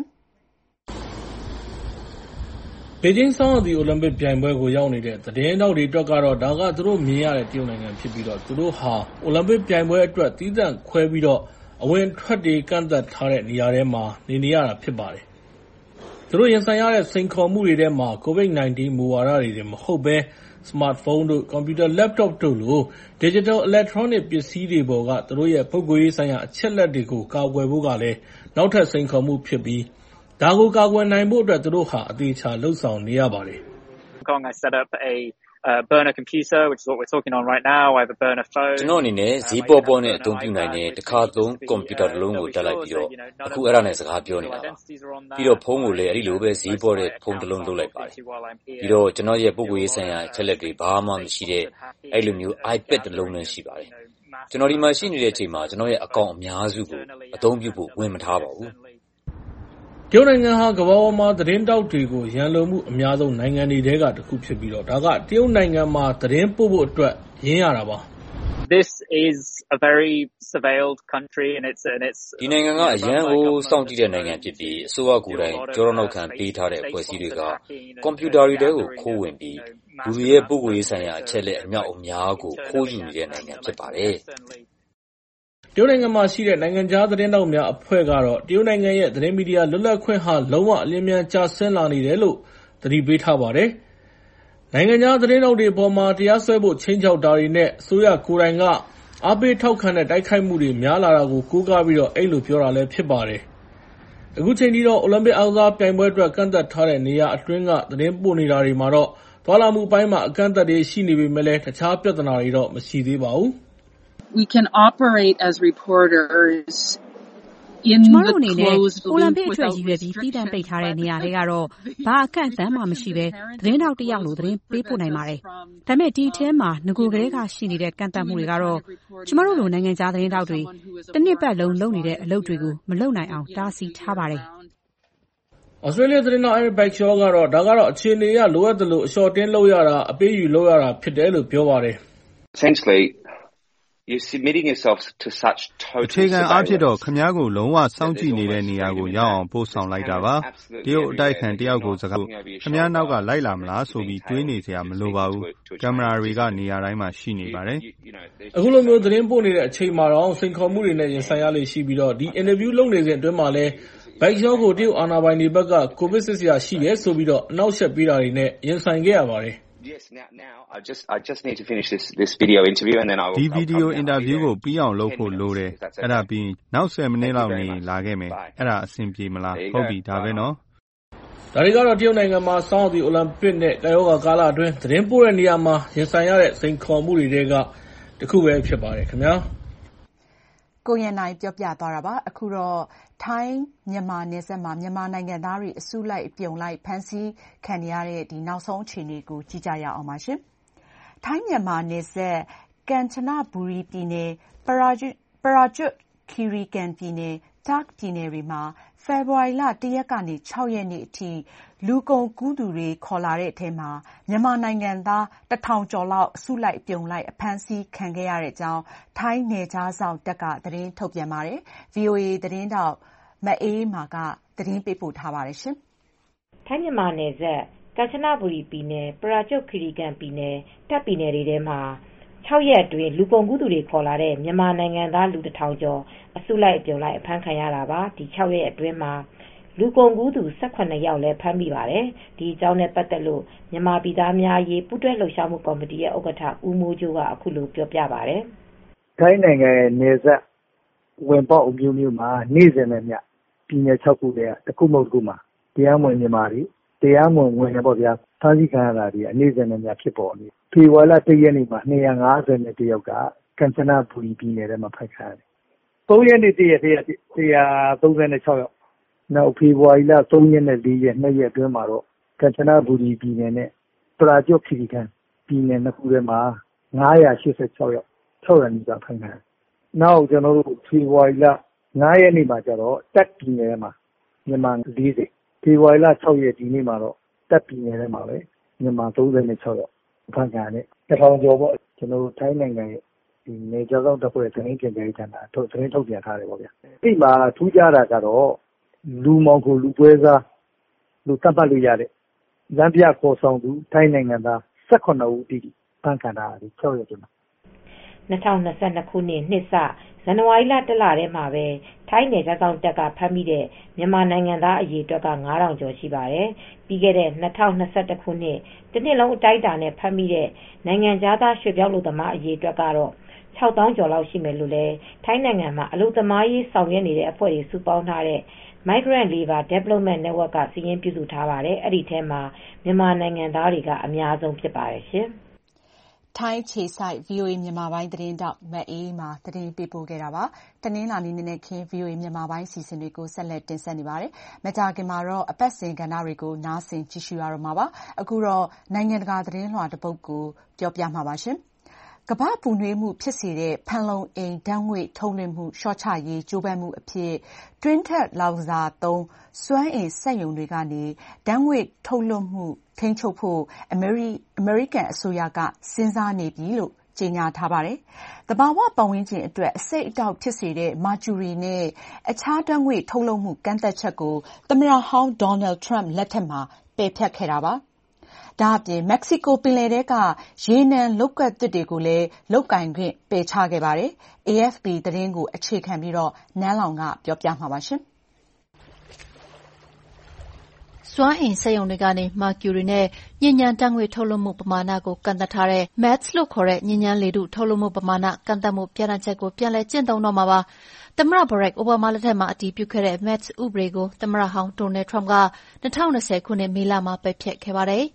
။ဘေကျင်းဆောင်းရာသီအိုလံပစ်ပြိုင်ပွဲကိုရောက်နေတဲ့သတင်းတောက်တွေအတွက်ကတော့ဒါကသူတို့မြင်ရတဲ့တရုတ်နိုင်ငံဖြစ်ပြီးတော့သူတို့ဟာအိုလံပစ်ပြိုင်ပွဲအတွက်သီးသန့်ခွဲပြီးတော့အဝင်ထွက်တွေကန့်သက်ထားတဲ့နေရာထဲမှာနေနေရတာဖြစ်ပါတယ်။သူတို့ရင်ဆိုင်ရတဲ့စိန်ခေါ်မှုတွေထဲမှာ ကိုဗစ်၁၉ မူဝါဒတွေတင်မဟုတ်ဘဲစမတ်ဖုန်းတို့ကွန်ပျူတာ laptop တို့လို digital electronic ပစ္စည်းတွေပေါ်ကသူတို့ရဲ့ပုဂ္ဂိုလ်ရေးဆိုင်ရာအချက်လက်တွေကိုကာကွယ်ဖို့ကလည်းနောက်ထပ်စိန်ခေါ်မှုဖြစ်ပြီးဒါကိုကာကွယ်နိုင်ဖို့အတွက်သူတို့ဟာအသေးချာလှုပ်ဆောင်နေရပါတယ်။ I set up a uh, burner computer, which is what we're talking on right now. I have a burner phone. ကျွန်တော်အနေနဲ့ဈေးပေါ်ပေါ်နဲ့အသုံးပြုနိုင်တဲ့တစ်ခါသုံးကွန်ပျူတာတစ်လုံးကိုတက်လိုက်ပြီးတော့အခုအဲ့ဒါနဲ့စကားပြောနေတာပါပြီးတော့ဖုန်းကိုလည်းအဲ့ဒီလိုပဲဈေးပေါ်တဲ့ဖုန်းတစ်လုံးလုပ်လိုက်ပါတယ်ပြီးတော့ကျွန်တော်ရဲ့ပုဂ္ဂိုလ်ရေးဆိုင်ရာအချက်လက်တွေဘာမှမရှိတဲ့အဲ့လိုမျိုး iPad တစ်လုံးနဲ့ရှိပါတယ်ကျွန်တော်ဒီမှာရှိနေတဲ့အချိန်မှာကျွန်တော်ရဲ့အကောင့်အများစုကိုအသုံးပြုဖို့ဝင်မထားပါဘူးတရုတ်နိုင်ငံဟာကမ္ဘာပေါ်မှာသတင်းတောက်တွေကိုရန်လိုမှုအများဆုံးနိုင်ငံတွေထဲကတစ်ခုဖြစ်ပြီးတော့ဒါကတရုတ်နိုင်ငံမှာသတင်းပို့ဖို့အတွက်ရင်းရတာပါ This is a very surveilled country and it's and it's ဒီနိုင်ငံကအရန်ကိုစောင့်ကြည့်တဲ့နိုင်ငံဖြစ်ပြီးအစိုးရကိုယ်တိုင်ကြောရနောက်ခံပေးထားတဲ့အဖွဲ့အစည်းတွေကကွန်ပျူတာတွေတဲကိုခိုးဝင်ပြီးလူတွေရဲ့ပုဂ္ဂိုလ်ရေးဆိုင်ရာအချက်လက်အမြောက်အများကိုခိုးယူနေတဲ့နိုင်ငံဖြစ်ပါတယ်တရုတ်နိုင်ငံမှာရှိတဲ့နိုင်ငံခြားသတင်းတောက်များအဖွဲ့ကတော့တရုတ်နိုင်ငံရဲ့သတင်းမီဒီယာလွတ်လပ်ခွင့်ဟာလုံးဝအလျင်အမြန်ကျဆင်းလာနေတယ်လို့သတိပေးထားပါတယ်။နိုင်ငံခြားသတင်းတောက်တွေပေါ်မှာတရားစွဲဖို့ချင်းချောက်တာတွေနဲ့အစိုးရကိုယ်တိုင်ကအားပေးထောက်ခံတဲ့တိုက်ခိုက်မှုတွေများလာတာကိုကိုးကားပြီးတော့အဲ့လိုပြောတာလည်းဖြစ်ပါတယ်။အခုချိန်ထိတော့အိုလံပစ်အားကစားပြိုင်ပွဲအတွက်ကန့်သက်ထားတဲ့နေရာအတွင်းကသတင်းပို့နေတာတွေမှာတော့သွားလာမှုအပိုင်းမှာအကန့်အသတ်တွေရှိနေပေမဲ့လည်းတခြားပြဿနာတွေတော့မရှိသေးပါဘူး။ We can operate as reporters in ကျမ the တို့အနေနဲ့ closed အိုလံပစ် loop အတွက် without ရည်ရွယ်ပြီးသီးသန့်ပိတ်ထားတဲ့ restriction နေရာတွေကတော့ဘာအကန့်အသတ်မှမရှိဘဲသတင်းထောက်တစ်ယောက်လိုသတင်းပေးပို့နိုင်ပါတယ်။ဒါပေမဲ့ဒီအထဲမှာငကိုကလေးကရှိနေတဲ့ကန့်သတ်မှုတွေကတော့ကျမတို့လိုနိုင်ငံခြားသတင်းထောက်တွေတစ်နှစ်ပတ်လုံးလုပ်နေတဲ့အလုပ်တွေကိုမလုပ်နိုင်အောင်တားဆီးထားပါတယ်။ Australia သတင်းထောက် Eric Bagshaw ကတော့ဒါကတော့အခြေအနေအရလိုအပ်သလိုအလျှော့တင်းလုပ်ရတာအပေးယူလုပ်ရတာဖြစ်တယ်လို့ပြောပါတယ်။ Essentially you're submitting yourself to such total အခြေခံအားဖြင့်တော့ခင်ဗျားကိုလုံးဝစောင့်ကြည့်နေတဲ့နေရာကိုရောက်အောင်ပို့ဆောင်လိုက်တာပါတရုတ်အတိုက်ခံတယောက်ကိုစကားခင်ဗျားနောက်ကလိုက်လာမလားဆိုပြီးတွေးနေစရာမလိုပါဘူးကင်မရာတွေကနေရာတိုင်းမှာရှိနေပါတယ်အခုလိုမျိုးသတင်းပို့နေတဲ့အချိန်မှာတော့စိန်ခေါ်မှုတွေနဲ့ရင်ဆိုင်ရလေရှိပြီးတော့ဒီ interview လုပ်နေစဉ်အတွင်းမှာလည်း Bagshaw ကိုတရုတ်အာဏာပိုင်တွေဘက်ကကိုဗစ်စစ်စရာရှိတယ်ဆိုပြီးတော့အနောက်ရှက်ပေးတာတွေနဲ့ရင်ဆိုင်ခဲ့ရပါတယ် Yes, now, now I just I just need to finish this this video interview and then I will ဒီဗီဒီယိုအင်တာဗျူးကိုပြီးအောင်လုပ်ဖို့လိုတယ်အဲ့ဒါပြီးနောက်ဆယ်မိနစ်လောက်နေလာခဲ့မယ်အဲ့ဒါအဆင်ပြေမလားဟုတ်ပြီဒါပဲနော်ဒါတွေကတော့တရုတ်နိုင်ငံမှာဆောင်းရာသီအိုလံပစ်နဲ့ကာယောဂါကာလအတွင်းသတင်းပို့တဲ့နေရာမှာရင်ဆိုင်ရတဲ့စိန်ခေါ်မှုတွေကတစ်ခုပဲဖြစ်ပါတယ်ခင်ဗျာကိုရန်နိုင်ပြောပြသွားတာပါအခုတော့ထိုင်းမြန်မာနယ်စပ်မှာမြန်မာနိုင်ငံသားတွေအစုလိုက်အပြုံလိုက်ဖမ်းဆီးခံရတဲ့ဒီနောက်ဆုံးအခြေအနေကိုကြည့်ကြရအောင်ပါရှင်ထိုင်းမြန်မာနယ်စပ်ကန်ချနဘူရီပြည်နယ်ပရာဂျွတ်ပရာဂျွတ်ခီရီကန်ပြည်နယ်တာ့ပြည်နယ်တွေမှာဖေဖော်ဝါရီလတစ်ရက်ကနေ၆ရက်နေ့အထိလူကုန်ကူးသူတွေခေါ်လာတဲ့အထဲမှာမြန်မာနိုင်ငံသားတစ်ထောင်ကျော်လောက်အစုလိုက်အပြုံလိုက်အဖမ်းဆီးခံခဲ့ရတဲ့အကြောင်းထိုင်းနယ်ခြားစောင့်တပ်ကသတင်းထုတ်ပြန်ပါတယ်။ ဗွီအိုအေသတင်းတောက်မအေးမာကသတင်းပေးပို့ထားပါတယ်ရှင်။ထိုင်းမြန်မာနယ်စပ်ကမ်ချနဘူရီပြည်နယ်ပရာဂျွတ်ခီရီကန်ပြည်နယ်တပ်ပြည်နယ်တွေထဲမှာ၆ရက်အတွင်းလူကုန်ကူးသူတွေခေါ်လာတဲ့မြန်မာနိုင်ငံသားလူတစ်ထောင်ကျော်အစုလိုက်အပြုံလိုက်အဖမ်းခံရတာပါဒီ၆ရက်အတွင်းမှာလူကုန်ကူးသူ၁၇ယောက်လည်းဖမ်းမိပါတယ်ဒီအကြောင်းနဲ့ပတ်သက်လို့မြန်မာပြည်သားများရေးပူးတွဲလှုပ်ရှားမှုကော်မတီရဲ့ဥက္ကဋ္ဌဦးမိုးကျိုးကအခုလိုပြောပြပါတယ်ထိုင်းနိုင်ငံရဲ့နယ်စပ်ဝင်ပေါက်အမျိုးမျိုးမှာနေ့စဉ်နဲ့မျှပြည်နယ်၆ခုတည်းကတစ်ခုမဟုတ်တစ်ခုမှာတရားမဝင်မြန်မာတွေတရားမဝင်ဝင်နေပေါ့ဗျာဖမ်းဆီးခံရတာတွေအနည်းစဉ်နဲ့မျှဖြစ်ပေါ်နေဖေဖော်ဝါရီလတစ်ရက်နေ့မှာ၂၅၀နဲ့တစ်ယောက်ကကမ်ချနဘူရီပြည်နယ်ထဲမှာဖမ်းခံရတယ်သုံးရက်နေ့တစ်ရက်တည်းက၁၃၆ယောက်နောက်ဖေဖော်ဝါရီလ၃ရက်နဲ့၄ရက်နှစ်ရက်အတွင်းမှာတော့ကမ်ချနဘူရီပြည်နယ်နဲ့ပရာဂျွတ်ခီရီကန်ပြည်နယ်နှစ်ခုထဲမှာ၅၈၆ယောက်၆ရာနီးပါးဖမ်းခံရတယ်နောက်ကျွန်တော်တို့ဖေဖော်ဝါရီလ၅ရက်နေ့မှာကျတော့တက်ပြည်နယ်ထဲမှာမြန်မာ၄၀ဖေဖော်ဝါရီလ၆ရက်ဒီနေ့မှာတော့တက်ပြည်နယ်ထဲမှာပဲမြန်မာ၃၆ယောက်ဖမ်းခံရတယ်တစ်ထောင်ကျော်ပေါ့ကျွန်တော်တို့ထိုင်းနိုင်ငံရဲ့ဒီနေကြောက်တပ်ဖွဲ့သတင်းပြန်ကြားရေးဌာနထုတ်သတင်းထုတ်ပြန်ထားတယ်ပေါ့ဗျာဒီမှာထူးခြားတာကတော့လူမောင်ကိုလူပွဲစားလူတပ်ပတ်လို့ရတဲ့လမ်းပြခေါ်ဆောင်သူထိုင်းနိုင်ငံသား၁၈ဦးတည်ဖမ်းခံတာ၆ရက်ကျော်၂၀၂၂ခုနှစ်နှစ်စဇန်နဝါရီလတစ်လထဲမှာပဲထိုင်းနယ်ခြားစောင့်တပ်ကဖမ်းမိတဲ့မြန်မာနိုင်ငံသားအရေအတွက်က၅ထောင်ကျော်ရှိပါတယ်။ပြီးခဲ့တဲ့၂၀၂၁ခုနှစ်တစ်နှစ်လုံးအတိုင်းအတာနဲ့ဖမ်းမိတဲ့နိုင်ငံခြားသားရွှေ့ပြောင်းလူသမားအရေအတွက်ကတော့၆သောင်းကျော်လောက်ရှိမယ်လို့လည်းထိုင်းနိုင်ငံမှာအလုပ်သမားရေးဆောင်ရွက်နေတဲ့အဖွဲ့တွေစုပေါင်းထားတဲ့ Migrant Labour Development Network ကစာရင်းပြုစုထားပါတယ်။အဲ့ဒီထဲမှာမြန်မာနိုင်ငံသားတွေကအများဆုံးဖြစ်ပါတယ်ရှင်။ထိုင်းခြေစိုက် ဗွီအိုအေမြန်မာပိုင်းသတင်းတောက်မအေးမာသတင်းပေးပို့ခဲ့တာပါ။တနင်္လာနေ့နေ့ခင်း ဗွီအိုအေမြန်မာပိုင်းစီစဉ်တွေကိုဆက်လက်တင်ဆက်နေပါတယ်။မကြာခင်မှာတော့အပတ်စဉ်ကဏ္ဍတွေကိုနားဆင်ကြည့်ရှုရတော့မှာပါ။အခုတော့နိုင်ငံတကာသတင်းလွှာတစ်ပုဒ်ကိုပြောပြမှာပါရှင်။ကမ္ဘာ့ပူနွေးမှုဖြစ်စေတဲ့ဖန်လုံအိမ်ဓာတ်ငွေ့ထုတ်လွှင့်မှုလျှော့ချရေးကြိုးပမ်းမှုအဖြစ်တွင်းထွက်လောင်စာသုံးစွမ်းအင်စက်ရုံတွေကနေဓာတ်ငွေ့ထုတ်လွှတ်မှုထိန်းချုပ်ဖို့အမေရိကန်အစိုးရကစဉ်းစားနေပြီလို့ကြေညာထားပါတယ်။သဘာဝပတ်ဝန်းကျင်အတွက်အဆိပ်အတောက်ဖြစ်စေတဲ့မာကျူရီနဲ့အခြားဓာတ်ငွေ့ထုတ်လွှတ်မှုကန့်သတ်ချက်ကိုသမ္မတဟောင်းဒေါ်နယ်ထရမ့်လက်ထက်မှာပယ်ဖျက်ခဲ့တာပါ။ဒါအပြင်မက္ကဆီကိုပင်လယ်ထဲကရေနံလုပ်ကွက်သစ်တွေကိုလည်းလုပ်ကိုင်ခွင့်ပယ်ချခဲ့ပါတယ်။ အေအက်ဖ်ပီ သတင်းကိုအခြေခံပြီးနန်းလောင်ဝ်ကပြောပြမှာပါ။စွမ်းအင်စက်ရုံတွေကနေမာကျူရီနဲ့ညစ်ညမ်းဓာတ်ငွေ့ထုတ်လွှတ်မှုပမာဏကိုကန့်သတ်ထားတဲ့ မက်စ် လို့ခေါ်တဲ့ညစ်ညမ်းလေထုထုတ်လွှတ်မှုပမာဏကန့်သတ်မှုပြဌာန်းချက်ကိုပြန်လည်ကျင့်သုံးတော့မှာပါ။သမ္မတ Barack Obama လက်ထက်မှာအတည်ပြုခဲ့တဲ့ မက်စ် ဥပဒေကိုသမ္မတဟောင်း Donald Trump က၂၀၂၀ခုနှစ်မေလမှာပယ်ဖျက်ခဲ့ပါတယ်။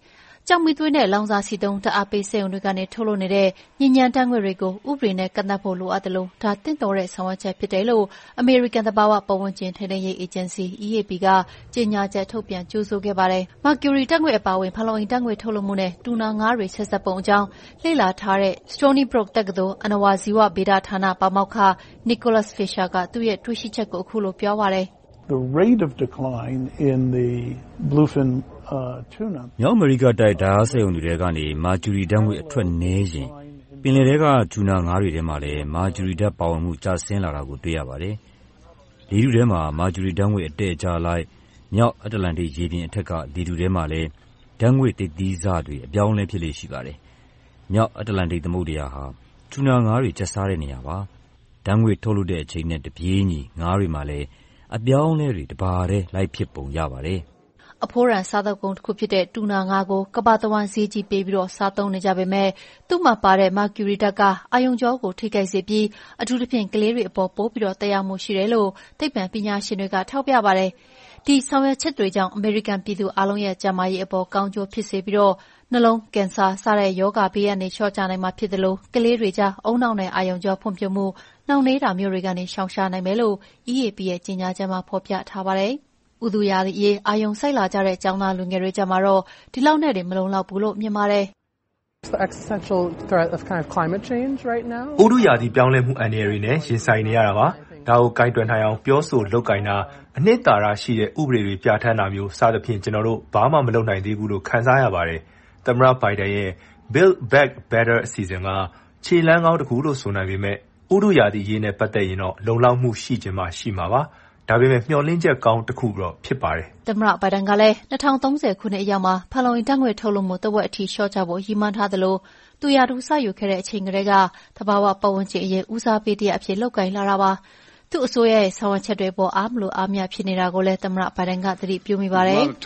ကြောင်မီသွေးနဲ့လောင်စာဆီသုံးဓာတ်အားပေးစက်ရုံတွေကနေထုတ်လုပ်နေတဲ့ညဉ့်ဉန်းဓာတ်ငွေ့တွေကိုဥပဒေနဲ့ကန့်သတ်ဖို့လိုအပ်တယ်လို့ဒါတင့်တော်တဲ့ဆောင်ရွက်ချက်ဖြစ်တယ်လို့အမေရိကန်သဘာဝပတ်ဝန်းကျင်ထိန်းသိမ်းရေးအေဂျင်စီ E A P ကကြေညာချက်ထုတ်ပြန်ကြိုဆိုခဲ့ပါတယ်။ Mercury ဓာတ်ငွေ့အပါအဝင်ဖန်လုံအိမ်ဓာတ်ငွေ့ထုတ်လုပ်မှုနဲ့တူနာငါးတွေဆက်စပ်ပုံအကြောင်းလေ့လာထားတဲ့ Stony Brook တက္ကသိုလ်အဏ္ဏဝါဇီဝဗေဒဌာနပါမောက္ခ Nicholas Fisher ကသူ့ရဲ့တွေ့ရှိချက်ကိုအခုလိုပြောပါတယ်။ The rate of decline in the bluefin uh, tuna မြောက်အမေရိကတိုက်ဓာတ်အားစက်ရုံတွေထဲကနေမာကျူရီဓာတ်ငွေ့အထွက်နည်းရင်ပင်လယ်ထဲကတူနာငါးတွေထဲမှာလည်းမာကျူရီဓာတ်ပါဝင်မှုကျဆင်းလာတာကိုတွေ့ရပါတယ်။လေထုထဲမှာမာကျူရီဓာတ်ငွေ့အတည့်အကျလိုက်မြောက်အတ္တလန္တိတ်ရေပြင်အထက်ကလေထုထဲမှာလည်းဓာတ်ငွေ့သစ်သီးစတွေအပြောင်းအလဲဖြစ်လေ့ရှိပါတယ်။မြောက်အတ္တလန္တိတ်သမုဒ္ဒရာဟာတူနာငါးတွေကျက်စားတဲ့နေရာပါ။ဓာတ်ငွေ့ထုတ်လုပ်တဲ့အချိန်နဲ့တပြေးညီငါးတွေမှာလည်းအပြောင်းအလဲတွေတပါတည်းလိုက်ဖြစ်ပုံရပါတယ်။အဖိုးရန်စားသောက်ကုန်တစ်ခုဖြစ်တဲ့တူနာငါးကိုကမ္ဘာတဝန်းဈေးကြီးပေးပြီးစားသုံးနေကြပေမယ့်သူ့မှာပါတဲ့ Mercury ဓာတ်ကအာရုံကြောကိုထိခိုက်စေပြီးအထူးသဖြင့်ကလေးတွေအပေါ်ပိုပြီးသက်ရောက်မှုရှိတယ်လို့သိပ္ပံပညာရှင်တွေကထောက်ပြပါတယ်။ဒီဆောင်ရွက်ချက်တွေကြောင့်အမေရိကန်ပြည်သူအားလုံးရဲ့ကျန်းမာရေးအပေါ်ကောင်းကျိုးဖြစ်စေပြီးနှလုံးကင်ဆာစတဲ့ရောဂါဘေးအန္တရာယ်လျှော့ချနိုင်မှာဖြစ်သလိုကလေးတွေကြားဦးနှောက်နဲ့အာရုံကြောဖွံ့ဖြိုးမှုနှောင့်နှေးတာမျိုးတွေကနေရှောင်ရှားနိုင်မယ်လို့ E A P ရဲ့ကြေညာချက်မှာဖော်ပြထားပါတယ်။ဥတုရာသီအရေးအာရုံစိုက်လာကြတဲ့ကျောင်းသားလူငယ်တွေကြားမှာတော့ဒီလောက်နဲ့တင်မလုံလောက်ဘူးလို့မြင်ပါတယ်။ The existential threat of kind of climate change right now. ဥတုရာသီပြောင်းလဲမှုအန္တရာယ်တွေနဲ့ရင်ဆိုင်နေရတာပါ။ဒါကိုကိုင်တွယ်နိုင်အောင်ပြောဆိုလုပ်ကိုင်တာအနှစ်သာရရှိတဲ့ဥပဒေတွေပြဋ္ဌာန်းတာမျိုးစသဖြင့်ကျွန်တော်တို့ဘာမှမလုပ်နိုင်သေးဘူးလို့ခံစားရပါတယ်။သမ္မတဘိုင်ဒန်ရဲ့ Build Back Better အစီအစဉ်ကခြေလှမ်းကောင်းတစ်ခုလို့ဆိုနိုင်ပေမဲ့ဥတုရာသီအရေးနဲ့ပတ်သက်ရင်တော့လုံလောက်မှုရှိခြင်းမှရှိမှာပါ။ဒါပေမဲ့မျှော်လင့်ချက်ကောင်းတစ်ခုတော့ဖြစ်ပါတယ်။သမ္မတဘိုင်ဒန်ကလည်း၂၀၃၀ခုနှစ်အရောက်မှာဖန်လုံအိမ်ဓာတ်ငွေ့ထုတ်လွှတ်မှုတဝက်အထိလျှော့ချဖို့ရည်မှန်းထားသလိုသူရာထူးစယူခဲ့တဲ့အချိန်ကတည်းကသဘာဝပတ်ဝန်းကျင်အရေးဦးစားပေးတစ်ရပ်အဖြစ်လုပ်ကိုင်လာတာပါ။သူ့အစိုးရရဲ့ဆောင်ရွက်ချက်တွေပေါ်အားမလိုအားမရဖြစ်နေတာကိုလည်းသမ္မတဘိုင်ဒန်ကသတိပြုမိပါတယ်။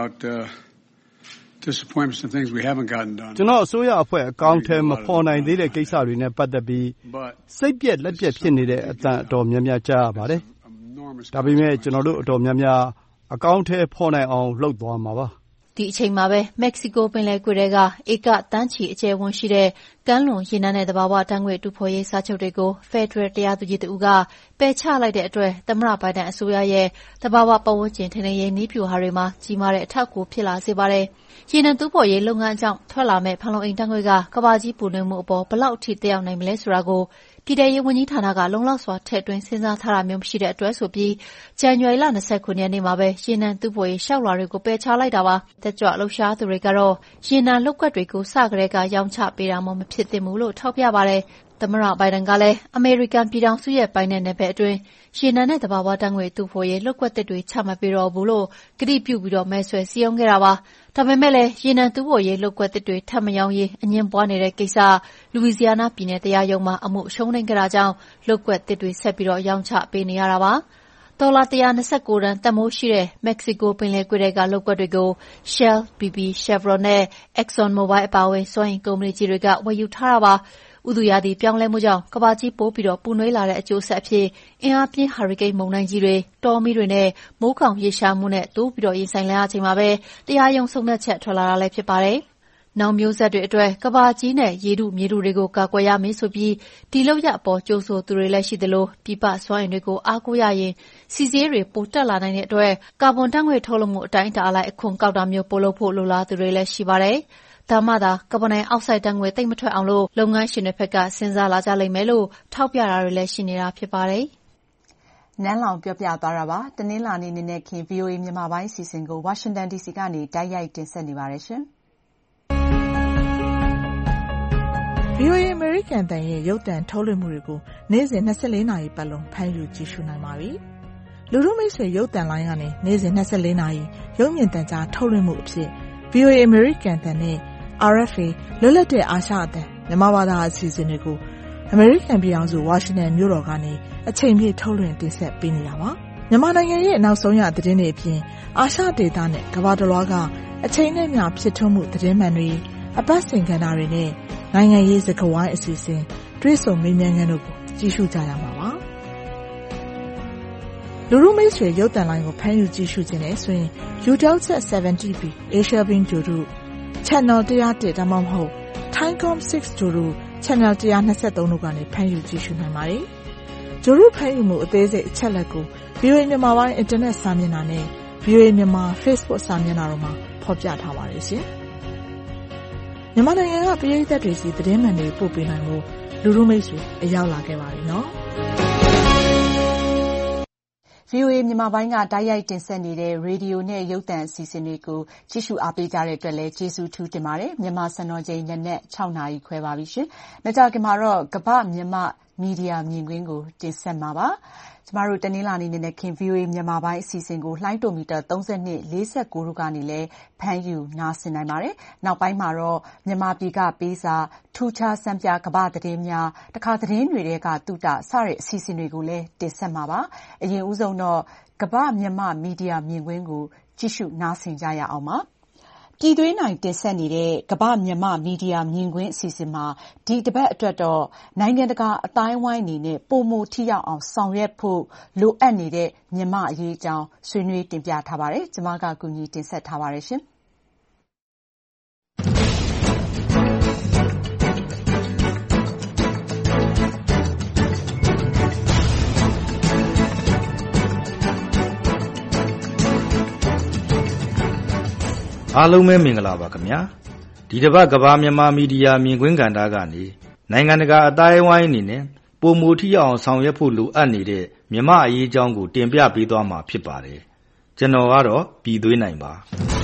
disappointments and things we haven't gotten done ကျွန်တော်အစိုးရအဖွဲ့အကောင့်ထဲမဖော်နိုင်သေးတဲ့ကိစ္စတွေနဲ့ပတ်သက်ပြီးစိတ်ပြက်လက်ပြက်ဖြစ်နေတဲ့အတန်အတော်များများကြားရပါတယ်။ဒါပေမဲ့ကျွန်တော်တို့အတော်များများအကောင့်ထဲဖော်နိုင်အောင်လုပ်သွားမှာပါဒီအချိန်မှာပဲမက္ကဆီကိုပင်လယ်ကွေ့ထဲကဧကတန်းချီအကျယ်ဝန်းရှိတဲ့ကမ်းလွန်ရေနံနဲ့သဘာဝဓာတ်ငွေ့တူဖော်ရေးစာချုပ်တွေကိုဖက်ဒရယ်တရားသူကြီးတဦးကပယ်ချလိုက်တဲ့အတွက်သမ္မတဘိုင်ဒန်အစိုးရရဲ့သဘာဝပတ်ဝန်းကျင်ထိန်းသိမ်းရေးနည်းဗျူဟာတွေမှာကြီးမားတဲ့အထောက်အကူဖြစ်လာစေပါတယ်။ရေနံတူဖော်ရေးလုပ်ငန်းအကြောင်းထွက်လာမဲ့ဖန်လုံအိမ်ဓာတ်ငွေ့ကကမ္ဘာကြီးပူနွေးမှုအပေါ်ဘယ်လောက်အထိသက်ရောက်နိုင်မလဲဆိုတာကိုပြည်ထရေးဝန်ကြီးဌာနကလုံလောက်စွာထည့်သွင်းစဉ်းစားထားတာမျိုးမရှိတဲ့အတွက်ဆိုပြီးဇန်နဝါရီလ၂၉ရက်နေ့မှာပဲရေနံတူဖော်ရေးလျှောက်လွှာတွေကိုပယ်ချလိုက်တာပါ။တက်ကြွလှုပ်ရှားသူတွေကတော့ရေနံလုပ်ကွက်တွေကိုစကတည်းကရောင်းချပေးတာမှမဖြစ်သင့်ဘူးလို့ထောက်ပြပါတယ်။သမ္မတဘိုင်ဒန်ကလည်းအမေရိကန်ပြည်ထောင်စုရဲ့ပိုင်နက်နယ်ပယ်အတွင်းရေနံနဲ့သဘာဝဓာတ်ငွေ့တူဖော်ရေးလုပ်ကွက်သစ်တွေချမှတ်ပေးတော့ဘူးလို့ကတိပြုပြီးမဲဆွယ်စည်းရုံးခဲ့တာပါ။ဒါပေမဲ့လည်းရေနံတူဖော်ရေးလုပ်ကွက်သစ်တွေထပ်မရောင်းရေးအငြင်းပွားနေတဲ့ကိစ္စလူဝီစီယာနာပြည်နယ်တရားရုံးမှာအမှုရှုံးနိမ့်ခဲ့တာကြောင့်လုပ်ကွက်သစ်တွေဆက်ပြီးရောင်းချပေးနေရတာပါ။ဒေါ်လာ၁၂၉တန်တန်ဖိုးရှိတဲ့မက္ကဆီကိုပင်လယ်ကွေ့ထဲကလုပ်ကွက်တွေကို Shell, B P, Chevron နဲ့ Exxon Mobil အပါအဝင်စွမ်းအင်ကုမ္ပဏီကြီးတွေကဝယ်ယူထားတာပါ။ဥတုရာသီပြောင်းလဲမှုကြောင့်ကမ္ဘာကြီးပိုပြီးပူနွေးလာတဲ့အကျိုးဆက်အဖြစ်အင်အားပြင်းဟာရီကိန်းမုန်တိုင်းကြီးတွေ၊တောမီးတွေနဲ့မိုးခေါင်ရေရှားမှုနဲ့တိုးပြီးရင်ဆိုင်လာရချိန်မှာပဲတရားရုံးဆုံးဖြတ်ချက်ထွက်လာတာလည်းဖြစ်ပါတယ်။နောင်မျိုးဆက်တွေအတွက်ကမ္ဘာကြီးနဲ့ရေထုမြေထုတွေကိုကာကွယ်ရမယ်ဆိုပြီးဒီလုပ်ရပ်အပေါ်ကြိုဆိုသူတွေလည်းရှိသလိုပြည်ပစွမ်းအင်တွေကိုအားကိုးရရင်စီးဆင်းရေးတွေပိုတက်လာနိုင်တဲ့အတွက်ကာဗွန်ဓာတ်ငွေ့ထုတ်လွှတ်မှုအတိုင်းအတာအလိုက်အခွန်ကောက်တာမျိုးပိုလုပ်ဖို့လိုလားသူတွေလည်းရှိပါတယ်။ဒါမှသာကာဗွန်ဒိုင်အောက်ဆိုက်ဓာတ်ငွေ့သိပ်မထွက်အောင်လို့လုပ်ငန်းရှင်တွေဘက်ကစဉ်းစားလာကြလိမ့်မယ်လို့ထောက်ပြတာတွေလည်းရှိနေတာဖြစ်ပါတယ်။နန်းလောင်ပြောပြသွားတာပါ။တနင်္လာနေ့နေ့နဲ့ခင် ဗွီအိုအေမြန်မာပိုင်းအစီအစဉ်ကိုဝါရှင်တန်ဒီစီကနေတိုက်ရိုက်တင်ဆက်နေပါတယ်ရှင်။ဗွီအိုအေအမေရိကန်အသံရဲ့ရုပ်သံထုတ်လွှင့်မှုတွေကိုနေ့စဉ်၂၄နာရီပတ်လုံးဖမ်းယူကြည့်ရှုနိုင်ပါပြီ။လူထုမိတ်ဆွေရုပ်သံလိုင်းကနေနေ့စဉ်၂၄နာရီရုပ်မြင်သံကြားထုတ်လွှင့်မှုအဖြစ် ဗွီအိုအေအမေရိကန်အသံနဲ့ R F A လွတ်လပ်တဲ့အာရှအသံမြန်မာဘာသာအစီအစဉ်တွေကိုအမေရိကန်ပြည်ထောင်စုဝါရှင်တန်မြို့တော်ကနေအချိန်ပြည့်ထုတ်လွှင့်တင်ဆက်ပေးနေတာပါ။မြန်မာနိုင်ငံရဲ့နောက်ဆုံးရသတင်းတွေအပြင်အာရှဒေသနဲ့ကမ္ဘာတစ်လွှားကအချိန်နဲ့မျှဖြစ်ထွန်းမှုသတင်းမှန်တွေအပတ်စဉ်ကဏ္ဍတွေနဲ့နိုင်ငံရေးစကားဝိုင်းအစီအစဉ်တွေးဆုံမေးမြန်းခန်းတို့ကိုကြည့်ရှုကြရမှာပါ။လူထုမိတ်ဆွေရုပ်သံလိုင်းကိုဖမ်းယူကြည့်ရှုခြင်းနဲ့ဆိုရင် ယူတယ်ချက် seventy B Asia Bin ကြိုတို့ Channel one oh one ဒါမှမဟုတ် Thaicom six Guru Channel one twenty-three တို့ကနေဖမ်းယူကြည့်ရှုနိုင်ပါတယ်။ Guru ဖမ်းယူမှုအသေးစိတ်အချက်လက်ကို ဗွီအိုအေ မြန်မာပိုင်းအင်တာနက်စာမျက်နှာနဲ့ ဗွီအိုအေ မြန်မာ Facebook စာမျက်နှာတို့မှာဖော်ပြထားပါတယ်ရှင်။မြန်မာနိုင်ငံကပရိသတ်တွေစီသတင်းမှန်တွေပို့ပေးနိုင်ဖို့လူလူမိတ်ဆွေအရောက်လာခဲ့ပါပြီနော်။ဗွီအိုအေမြန်မာပိုင်းကတိုက်ရိုက်တင်ဆက်နေတဲ့ရေဒီယိုနဲ့ရုပ်သံအစီအစဉ်တွေကိုကြည့်ရှုအားပေးကြတဲ့အတွက်လည်းကျေးဇူးထူးတင်ပါတယ်။မြန်မာစံတော်ချိန်နက်နက်၆နာရီခွဲပါပြီရှင်။မကြာခင်မှာတော့ကမ္ဘာ့မြန်မာမီဒီယာမြင်ကွင်းကိုတင်ဆက်မှာပါ။ကျမတို့တနင်္လာနေ့နေ့ခင် ဗွီအိုအေမြန်မာပိုင်းအစီအစဉ်ကိုလှိုင်းတိုမီတာသုံး၂ ၄၉တို့ကနေလည်းဖမ်းယူနားဆင်နိုင်ပါတယ်။နောက်ပိုင်းမှာတော့မြန်မာပြည်ကပေးစာထူးခြားစံပြကမ္ဘာသတင်းများတခါသတင်းတွေကတူတာစတဲ့အစီအစဉ်တွေကိုလည်းတင်ဆက်မှာပါ။အရင်ဦးဆုံးတော့ကမ္ဘာ့မြန်မာမီဒီယာမြင်ကွင်းကိုကြည့်ရှုနားဆင်ကြရအောင်ပါ။ပြည်တွင်းနိုင်တင်ဆက်နေတဲ့ကမ္ဘာ့မြန်မာမီဒီယာမြင်ကွင်းအစီအစဉ်မှာဒီတစ်ပတ်အတွက်တော့နိုင်ငံတကာအတိုင်းအဝိုင်းအနေနဲ့ပိုမိုထိရောက်အောင်ဆောင်ရွက်ဖို့လိုအပ်နေတဲ့မြန်မာအရေးအကြောင်းဆွေးနွေးတင်ပြထားပါတယ်။ကျွန်မကကူညီတင်ဆက်ထားပါတယ်ရှင်။အားလုံးပဲမင်္ဂလာပါခင်ဗျာဒီတစ်ပတ်ကမ္ဘာမြန်မာမီဒီယာမြင်ကွင်းကဏ္ဍကနေနိုင်ငံတကာအတိုင်းအဝိုင်းအနေနဲ့ပုံမူထိအောင်ဆောင်ရွက်ဖို့လိုအပ်နေတဲ့မြန်မာအရေးအကြောင်းကိုတင်ပြပေးသွားမှာဖြစ်ပါတယ်ကျွန်တော်ကတော့ပြည်သွေးနိုင်ပါ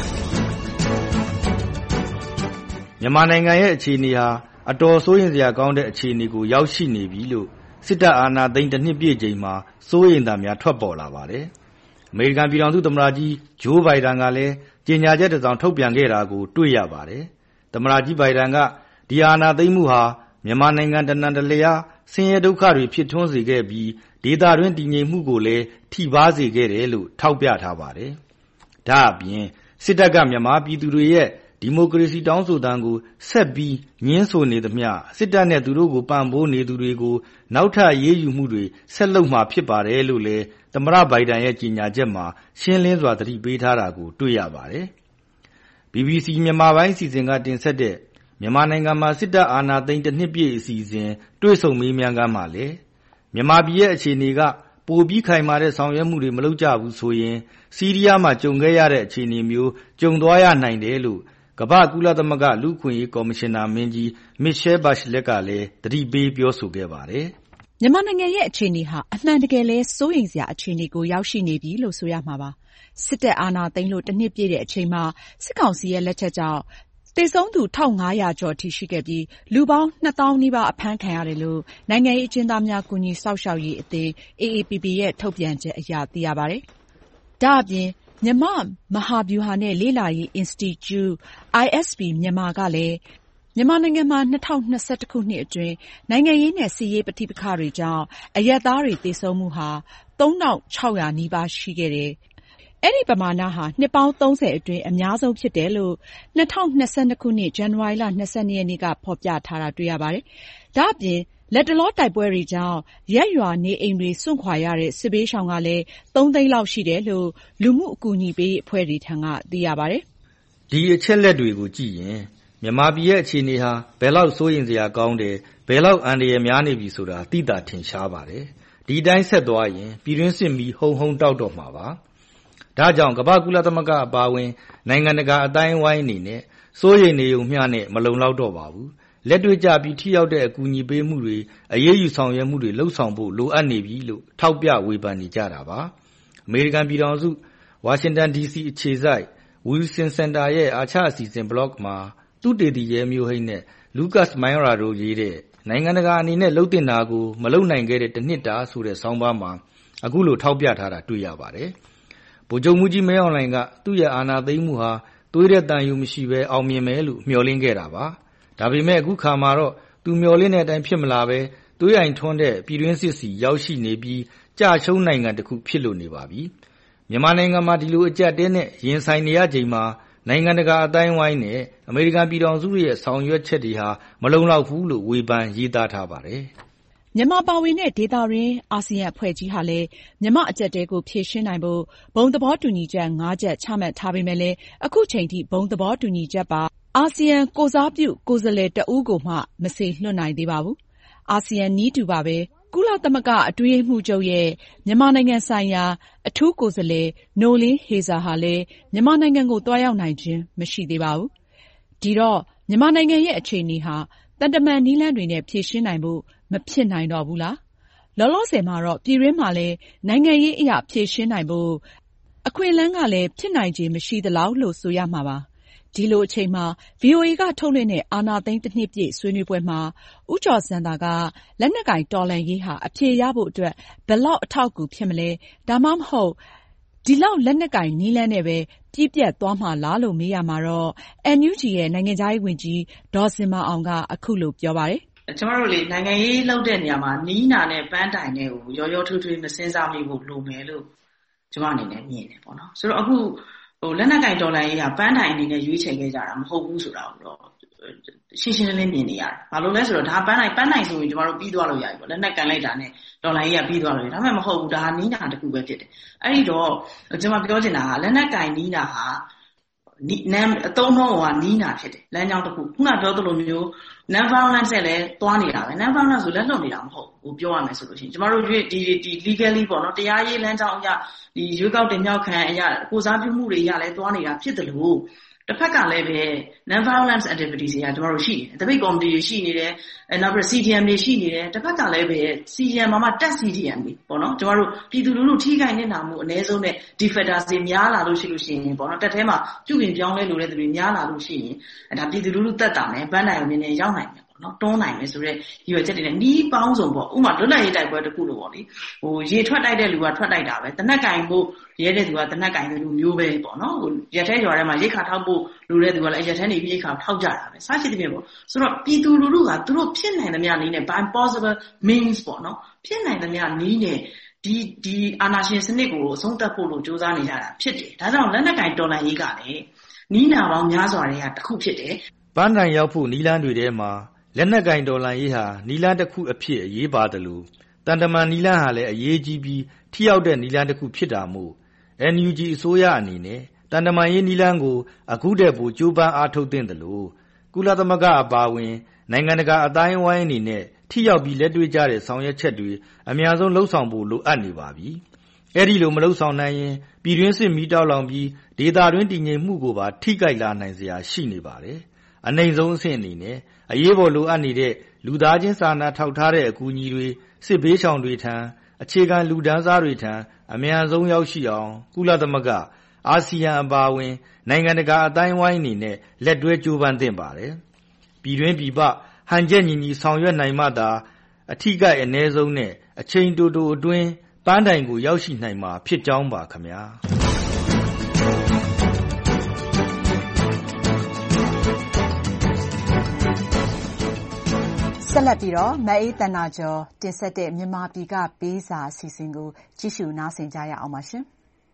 မြန်မာနိုင်ငံရဲ့အခြေအနေဟာအတော်စိုးရိမ်စရာကောင်းတဲ့အခြေအနေကိုရောက်ရှိနေပြီလို့စစ်တပ်အာဏာသိမ်းတစ်နှစ်ပြည့်ချိန်မှာစိုးရိမ်သံများထွက်ပေါ်လာပါတယ်အမေရိကန်ပြည်ထောင်စုသမ္မတကြီးဂျိုးဘိုင်ဒန်ကလည်းကြေညာချက်တစ်စောင်ထုတ်ပြန်ခဲ့တာကိုတွေ့ရပါတယ်။သမ္မတကြီးဘိုင်ဒန်ကဒီအာဏာသိမ်းမှုဟာမြန်မာနိုင်ငံတနံတလျားဆင်းရဲဒုက္ခတွေဖြစ်ထွန်းစေခဲ့ပြီးဒေသတွင်းတည်ငြိမ်မှုကိုလည်းထိပါးစေခဲ့တယ်လို့ထောက်ပြထားပါတယ်။ဒါအပြင်စစ်တပ်ကမြန်မာပြည်သူတွေရဲ့ဒီမိုကရေစီတောင်းဆိုတမ်းကိုဆက်ပြီးညှင်းဆိုနေသမျှစစ်တပ်နဲ့သူတို့ကိုပံ့ပိုးနေသူတွေကိုနောက်ထပ်အရေးယူမှုတွေဆက်လုပ်မှာဖြစ်ပါတယ်လို့လည်းသမ္မတဘိုင်ဒန်ရဲ့ကြေညာချက်မှာရှင်းလင်းစွာသတိပေးထားတာကိုတွေ့ရပါတယ်။ ဘီ ဘီ စီ မြန်မာပိုင်းအစီအစဉ်ကတင်ဆက်တဲ့မြန်မာနိုင်ငံမှာစစ်တပ်အာဏာသိမ်းတစ်နှစ်ပြည့်အစီအစဉ်တွေ့ဆုံမေးမြန်းခန်းမှာလည်းမြန်မာပြည်ရဲ့အခြေအနေကပိုပြီးခိုင်မာတဲ့ဆောင်ရွက်မှုတွေမလုပ်ကြဘူးဆိုရင်စီးရီးယားမှာကြုံခဲ့ရတဲ့အခြေအနေမျိုးကြုံသွားရနိုင်တယ်လို့ကမ္ဘာ့ကုလသမဂ္ဂလူ့အခွင့်အရေးကော်မရှင်နာမင်းကြီးမစ်ရှဲဘတ်ချလက်ကလည်းသတိပေးပြောဆိုခဲ့ပါတယ်။မြန်မာနိုင်ငံရဲ့အခြေအနေဟာအမှန်တကယ်လဲစိုးရိမ်စရာအခြေအနေကိုရောက်ရှိနေပြီလို့ဆိုရမှာပါ။စစ်တပ်အာဏာသိမ်းလို့တစ်နှစ်ပြည့်တဲ့အချိန်မှာစစ်ကောင်စီရဲ့လက်ချက်ကြောင့်သေဆုံးသူတစ်ထောင်ငါးရာကျော်ထိရှိခဲ့ပြီးလူပေါင်းနှစ်သောင်းနီးပါးအဖမ်းခံရတယ်လို့နိုင်ငံရေးအကျဉ်းသားများကူညီစောင့်ရှောက်ရေးအသင်း အေ အေ ပီ ပီ ရဲ့ထုတ်ပြန်ချက်အရသိရပါတယ်။ဒါအပြင်မြန်မာမဟာဗျူဟာနဲ့လေ့လာရေး Institute အိုင် အက်စ် ပီ မြန်မာကလည်းမြန်မာနိုင်ငံမှာ၂၀၂၁ခုနှစ်အတွင်းနိုင်ငံရေးနဲ့စစ်ရေးပဋိပက္ခတွေကြောင့်အရပ်သားတွေသေဆုံးမှုဟာသုံးထောင်ခြောက်ရာနီးပါးရှိခဲ့တယ်။အဲဒီပမာဏဟာနှစ်ပေါင်းသုံးဆယ်အတွင်းအများဆုံးဖြစ်တယ်လို့၂၀၂၂ခုနှစ်ဇန်နဝါရီလ၂၂ရက်နေ့ကဖော်ပြထားတာတွေ့ရပါတယ်။ဒါအပြင်လက်တလောတိုက်ပွဲတွေကြောင့်ရပ်ရွာနေအိမ်တွေစွန့်ခွာရတဲ့စစ်ဘေးရှောင်ကလည်းသုံးသိန်းလောက်ရှိတယ်လို့လူမှုအကူအညီပေးအဖွဲ့တွေထံကသိရပါတယ်။ဒီအချက်လက်တွေကိုကြည့်ရင်မြန်မာပြည်ရဲ့အခြေအနေဟာဘယ်လောက်စိုးရိမ်စရာကောင်းတယ်ဘယ်လောက်အန္တရာယ်များနေပြီဆိုတာသိတာထင်ရှားပါတယ်။ဒီတိုင်းဆက်သွားရင်ပြည်တွင်းစစ်မီဟုံဟုံတောက်တော့မှာပါ။ဒါကြောင့်ကမ္ဘာကုလသမဂ္ဂအပါအဝင်နိုင်ငံတကာအတိုင်းအဝိုင်းအနေနဲ့စိုးရိမ်နေုံမျှနဲ့မလုံလောက်တော့ပါဘူး။လက်တွေ့ကျပြီးထိရောက်တဲ့အကူအညီပေးမှုတွေအရေးယူဆောင်ရွက်မှုတွေလှုပ်ဆောင်ဖို့လိုအပ်နေပြီလို့ထောက်ပြဝေဖန်နေကြတာပါ။အမေရိကန်ပြည်ထောင်စုဝါရှင်တန်ဒီစီအခြေစိုက် Wilson Center ရဲ့အာချအစီအစဉ် blog မှာသုတေသီရဲမျိုးဟိန်းနဲ့ Lucas Mayra တို့ရေးတဲ့နိုင်ငံတကာအနေနဲ့လှုပ်တင်တာကိုမလုပ်နိုင်ခဲ့တဲ့တစ်နှစ်တာဆိုတဲ့ဆောင်းပါးမှာအခုလိုထောက်ပြထားတာတွေ့ရပါတယ်။ဗိုလ်ချုပ်မှူးကြီးမင်းအောင်လှိုင်ကသူ့ရဲ့အာဏာသိမ်းမှုဟာသွေးတဲ့တန်ယူမရှိဘဲအောင်မြင်မယ်လို့မျှော်လင့်ခဲ့တာပါ။ဒါပေမဲ့အခုခါမှာတော့သူမျှော်လင့်တဲ့အတိုင်းဖြစ်မလာပဲသွေးအိုင်ထွန်းတဲ့ပြည်တွင်းစစ်စီရောက်ရှိနေပြီးကြာရှုံးနိုင်ငံတစ်ခုဖြစ်လို့နေပါပြီ။မြန်မာနိုင်ငံမှာဒီလိုအကြက်တဲနဲ့ရင်ဆိုင်နေရချိန်မှာနိုင်ငံတကာအတိုင်းဝိုင်းနဲ့အမေရိကန်ပြည်ထောင်စုရဲ့ဆောင်ရွက်ချက်တွေဟာမလုံလောက်ဘူးလို့ဝေဖန်ရေးသားထားပါတယ်။မြန်မာပါဝင်တဲ့ဒေသတွင်းအာဆီယံအဖွဲ့ကြီးဟာလည်းမြန်မာအကြက်တဲကိုဖြေရှင်းနိုင်ဖို့ဘုံသဘောတူညီချက်ငါးချက်ချမှတ်ထားပေမဲ့လည်းအခုချိန်ထိဘုံသဘောတူညီချက်ပါအာဆီယံကိုယ်စားပြုကိုယ်စားလှယ်တဦးကိုမှမစေလွှတ်နိုင်သေးပါဘူး။ အာဆီယံနည်းတူပါပဲကုလသမဂ္ဂအတွင်းရေးမှူးချုပ်ရဲ့မြန်မာနိုင်ငံဆိုင်ရာအထူးကိုယ်စားလှယ် Noeleen Heyzer ဟာလည်းမြန်မာနိုင်ငံကိုသွားရောက်နိုင်ခြင်းမရှိသေးပါဘူး။ ဒီတော့မြန်မာနိုင်ငံရဲ့အခြေအနေဟာသံတမန်နည်းလမ်းတွေနဲ့ဖြေရှင်းနိုင်ဖို့မဖြစ်နိုင်တော့ဘူးလား။ လောလောဆယ်မှာတော့ပြည်တွင်းမှာလည်းနိုင်ငံရေးအရဖြေရှင်းနိုင်ဖို့အခွင့်အလမ်းကလည်းဖြစ်နိုင်ခြေမရှိသလောက်လို့ဆိုရမှာပါ။ ဒီလိုအချိန်မှာ ဗွီအိုအေကထုတ်လွှင့်တဲ့အာဏာသိမ်းတစ်နှစ်ပြည့်ဆွေးနွေးပွဲမှာဦးကျော်ဇံသာကလက်နက်ကိုင်တော်လှန်ရေးဟာအဖြေရဖို့အတွက်ဘယ်လောက်အထောက်အကူဖြစ်မလဲ။ဒါမှမဟုတ်ဒီလောက်လက်နက်ကိုင်နည်းလမ်းနဲ့ပဲပြည့်ပြတ်သွားမှာလားလို့မေးရမှာတော့ အန်ယူဂျီ ရဲ့နိုင်ငံခြားရေးဝန်ကြီးဒေါ်ဇင်မာအောင်ကအခုလိုပြောပါတယ်။ကျမတို့လေနိုင်ငံရေးလုပ်တဲ့နေရာမှာနီးနာနဲ့ပန်းတိုင်နဲ့ကိုရောရောထွေးထွေးမစင်စားမိဖို့လိုမယ်လို့ကျမအနေနဲ့မြင်တယ်ပေါ့နော်။ဆိုတော့အခုဟိုလက်နက်ကင်ဒေါ်လာရေးကပန်းတိုင်အနေနဲ့ရွေးချယ်ခဲ့ကြတာမဟုတ်ဘူးဆိုတာကိုတော့ရှင်းရှင်းလင်းလင်းမြင်နေရတယ်။ဘာလို့လဲဆိုတော့ဒါပန်းတိုင်ပန်းတိုင်ဆိုရင်ကျမတို့ပြီးသွားလို့ရပြီပေါ့။လက်နက်ကန်လိုက်တာနဲ့ဒေါ်လာရေးကပြီးသွားလို့ရ။ဒါမှမဟုတ်ဘူးဒါနီးနာတစ်ခုပဲဖြစ်တယ်။အဲ့ဒီတော့ကျမပြောချင်တာကလက်နက်ကင်နီးနာဟာနီနမ်အသုံးနှုန်းကနီးနာဖြစ်တယ်။လမ်းကြောင်းတစ်ခုခုနပြောသလိုမျိုး non violence နဲ့လည်းတွားနေတာပဲ non violence ဆိုလက်လွတ်နေတာမဟုတ်ဘူးပြောရမယ်ဆိုလို့ရှိရင်ကျမတို့ဒီဒီ legally ပေါ့နော်တရားရေးလမ်းကြောင်းအရဒီရွေးကောက်တင်မြှောက်ခံအရကိုစားပြုမှုတွေရလည်းတွားနေတာဖြစ်တယ်လို့တစ်ဖက်ကလည်းပဲ non violence activities တွေကကျမတို့ရှိတယ်တပိတ်ကော်မတီတွေရှိနေတယ်အဲနောက်ပြီး စီ ဒီ အမ် တွေရှိနေတယ်တစ်ဖက်ကလည်းပဲ စီ ဒီ အမ် မှာမှတက် စီ ဒီ အမ် တွေပေါ့နော်ကျမတို့ပြည်သူလူထုထိခိုက်နေတာမှုအနည်းဆုံးနဲ့ defectors တွေများလာလို့ရှိလို့ရှိရင်ပေါ့နော်တက်ထဲမှာပြုပြင်ပြောင်းလဲလို့တဲ့သူတွေများလာလို့ရှိရင်အဲဒါပြည်သူလူထုတက်တာနဲ့ဗန်းနိုင်အောင်နည်းနည်းရောက်နိုင်တယ်နော်တွန်းနိုင်မယ်ဆိုတော့ရည်ရွယ်ချက်တွေနဲ့နီးပေါင်းစုံပေါ့ဥမာလွတ်လပ်ရေးတိုက်ပွဲတစ်ခုလို့ပေါ့လေဟိုရေထွက်တိုက်တဲ့လူကထွက်တိုက်တာပဲတနက်ကင်ဖို့ရဲတဲ့သူကတနက်ကင်တဲ့လူမျိုးပဲပေါ့နော်ဟိုရက်ထဲရွာထဲမှာရိတ်ခါထောက်ဖို့လူတဲ့သူကလည်းရက်ထဲနေပြီးရိတ်ခါထောက်ကြတာပဲစသဖြင့်ပေါ့ဆိုတော့ပြည်သူလူထုကသူတို့ဖြစ်နိုင်သမျှနည်းနဲ့ by possible means ပေါ့နော်ဖြစ်နိုင်သမျှနည်းနဲ့ဒီဒီအာဏာရှင်စနစ်ကိုအဆုံးသတ်ဖို့လို့ကြိုးစားနေကြတာဖြစ်တယ်ဒါကြောင့်လက်နက်ကင်တော်လှန်ရေးကလည်းနီးနာပေါင်းများစွာတွေကတစ်ခုဖြစ်တယ်ပန်းတိုင်ရောက်ဖို့နီးလန်းတွေထဲမှာလက်နက်ကင်တော်လှန်ရေးဟာနီလန်းတစ်ခုအဖြစ်အရေးပါတယ်လို့တန်တမန်နီလန်းဟာလည်းအရေးကြီးပြီးထိရောက်တဲ့နီလန်းတစ်ခုဖြစ်တာမို့ အန် ယူ ဂျီ အစိုးရအနေနဲ့တန်တမန်ရေးနီလန်းကိုအခုတည်းပိုကြိုးပမ်းအားထုတ်သင့်တယ်လို့ကုလသမဂ္ဂအပါအဝင်နိုင်ငံတကာအတိုင်းအဝိုင်းအနေနဲ့ထိရောက်ပြီးလက်တွေ့ကျတဲ့ဆောင်ရွက်ချက်တွေအများဆုံးလှုံ့ဆော်ဖို့လိုအပ်နေပါပြီ။အဲ့ဒီလိုမလှုံ့ဆော်နိုင်ရင်ပြည်တွင်းစစ်မီးတောက်လောင်ပြီးဒေသတွင်းတည်ငြိမ်မှုကိုပါထိခိုက်လာနိုင်စရာရှိနေပါတယ်။အနိုင်ဆုံးအဆင့်အနေနဲ့အရေးပေါ်လိုအပ်နေတဲ့လူသားချင်းစာနာထောက်ထားတဲ့အကူအညီတွေစစ်ဘေးရှောင်တွေထံအခြေခံလူဒန်းစားတွေထံအများဆုံးရောက်ရှိအောင်ကုလသမဂ္ဂအာဆီယံအပါအဝင်နိုင်ငံတကာအတိုင်းအဝိုင်းအနေနဲ့လက်တွဲကြိုးပမ်းသင့်ပါတယ်။ပြည်တွင်းပြည်ပဟန်ချက်ညီညီဆောင်ရွက်နိုင်မှသာအထီးကိုက်အ ਨੇ ဆုံးနဲ့အချိန်တိုတိုအတွင်းပန်းတိုင်ကိုရောက်ရှိနိုင်မှာဖြစ်ကြောင်းပါခင်ဗျာ။ဆက်လက်ပြီးတော့မအေးသန္တာကျော်တင်ဆက်တဲ့မြန်မာပြည်ကပေးစာအစီအစဉ်ကိုကြည့်ရှုနားဆင်ကြရအောင်ပါရှင်။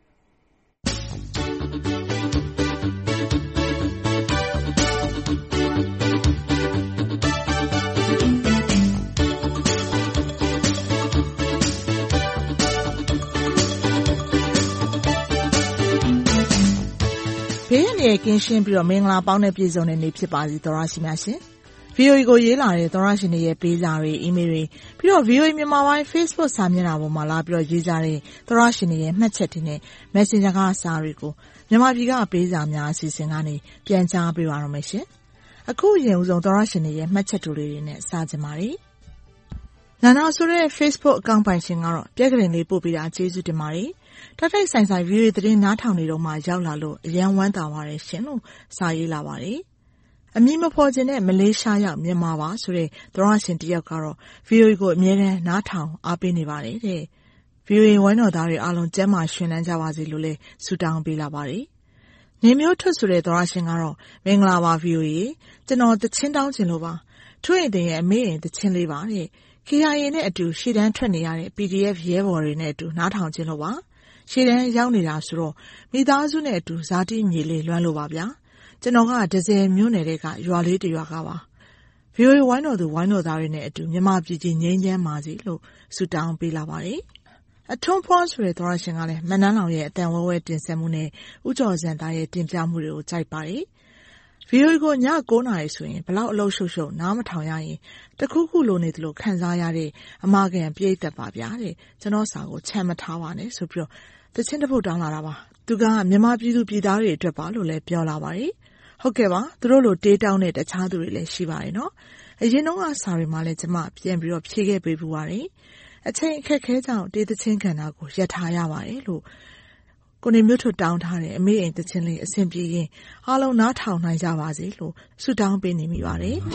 ဘေးရန်တွေကင်းရှင်းပြီးတော့မင်္ဂလာပေါင်းနဲ့ပြည့်စုံတဲ့နေ့ဖြစ်ပါစေသောရရှိများရှင်။ ဗီအိုအေ ကိုရေးလာတဲ့သောရရှင်တွေရဲ့ပေးစာတွေအီးမေးလ်တွေပြီးတော့ ဗီအိုအေ မြန်မာပိုင်း Facebook စာမျက်နှာပေါ်မှာလာပြီးတော့ရေးကြတဲ့သောရရှင်တွေရဲ့မှတ်ချက်တွေနဲ့ Messenger ကစာတွေကိုမြန်မာပြည်ကပေးစာများအစီအစဉ်ကနေပြန်ကြားပေးပါရမယ်ရှင်။အခုရင်ဦးဆုံးသောရရှင်တွေရဲ့မှတ်ချက်တူလေးတွေနဲ့စကြပါမယ်။နာနာဆိုတဲ့ Facebook အကောင့်ပိုင်ရှင်ကတော့ပြက်ကလေးလေးပို့ပေးတာကျေးဇူးတင်ပါတယ်။တိုက်တိုက်ဆိုင်ဆိုင် ဗီအိုအေ သတင်းနားထောင်နေတော့မှရောက်လာလို့အယံဝမ်းသာပါတယ်ရှင်လို့စာရေးလာပါတယ်။အမည်မဖော်ခြင်းနဲ့မလေးရှားရောက်မြန်မာပါဆိုတဲ့သောရရှင်တယောက်ကတော့ ဗီအိုအေ ကိုအမြဲတမ်းနားထောင်အားပေးနေပါတယ်တဲ့။ ဗီအိုအေ ဝိုင်းတော်သားတွေအားလုံးကျန်းမာရှင်လန်းကြပါစေလို့လည်းဆုတောင်းပေးလာပါတယ်။နေမျိုးထွတ်ဆိုတဲ့သောရရှင်ကတော့မင်္ဂလာပါ ဗီအိုအေ ကျွန်တော်တချင်းတောင်းခြင်းလို့ပါ။ထွေရင်တင်ရဲ့အမေရင်တချင်းလေးပါတဲ့။ ကေ အိုင် အေ နဲ့အတူရှေ့တန်းထွက်နေရတဲ့ ပီ ဒီ အက်ဖ် ရဲဘော်တွေနဲ့အတူနားထောင်ခြင်းလို့ပါ။ရှေ့တန်းရောက်နေတာဆိုတော့မိသားစုနဲ့အတူဇာတိမြေလေးလွမ်းလို့ပါဗျာ။ကျွန်တော်ကဒဇယ်မြို့နယ်တွေကရွာလေးတရွာကပါ။ ဗီအိုအေ ဝိုင်းတော်သူဝိုင်းတော်သားတွေနဲ့အတူမြန်မာပြည်ကြီးငြိမ်းချမ်းပါစေလို့ဆုတောင်းပေးလာပါတယ်။အထွန်းဖွားဆိုတဲ့သောရရှင်ကလည်းမနန်းလောင်ရဲ့အတန်ဝဲဝဲတင်ဆက်မှုနဲ့ဦးကျော်ဇံသားရဲ့တင်ပြမှုတွေကိုကြိုက်ပါတယ်။ဗီအိုအေကိုည၉နာရီဆိုရင်ဘလောက်အလုပ်ရှုပ်ရှုပ်နားမထောင်ရရင်တခုခုလိုနေသလိုခံစားရတဲ့အမာခံပရိသတ်ပါဗျာတဲ့ကျွန်တော်စာကိုချမ်းမထားပါနဲ့ဆိုပြီးတော့တချင်းတစ်ပုတ်တောင်းလာတာပါသူကမြန်မာပြည်သူပြည်သားတွေအတွက်ပါလို့လည်းပြောလာပါတယ်ဟုတ်ကဲ့ပါသူတို့လိုတေးတောင်းတဲ့တခြားသူတွေလည်းရှိပါတယ်နော်အရင်တော့အစာတွေမှာလည်းကျွန်မပြန်ပြီးတော့ဖြေခဲ့ပေးပူပါတယ်အချိန်အခက်ခဲကြောင့်တေးသချင်းကဏ္ဍကိုရပ်ထားရပါတယ်လို့ကိုနေမျိုးထွတ်တောင်းထားတဲ့အမေအိမ်သချင်းလေးအဆင်ပြေရင်အားလုံးနားထောင်နိုင်ကြပါစေလို့ဆုတောင်းပေးနေမိပါတယ်ဗီ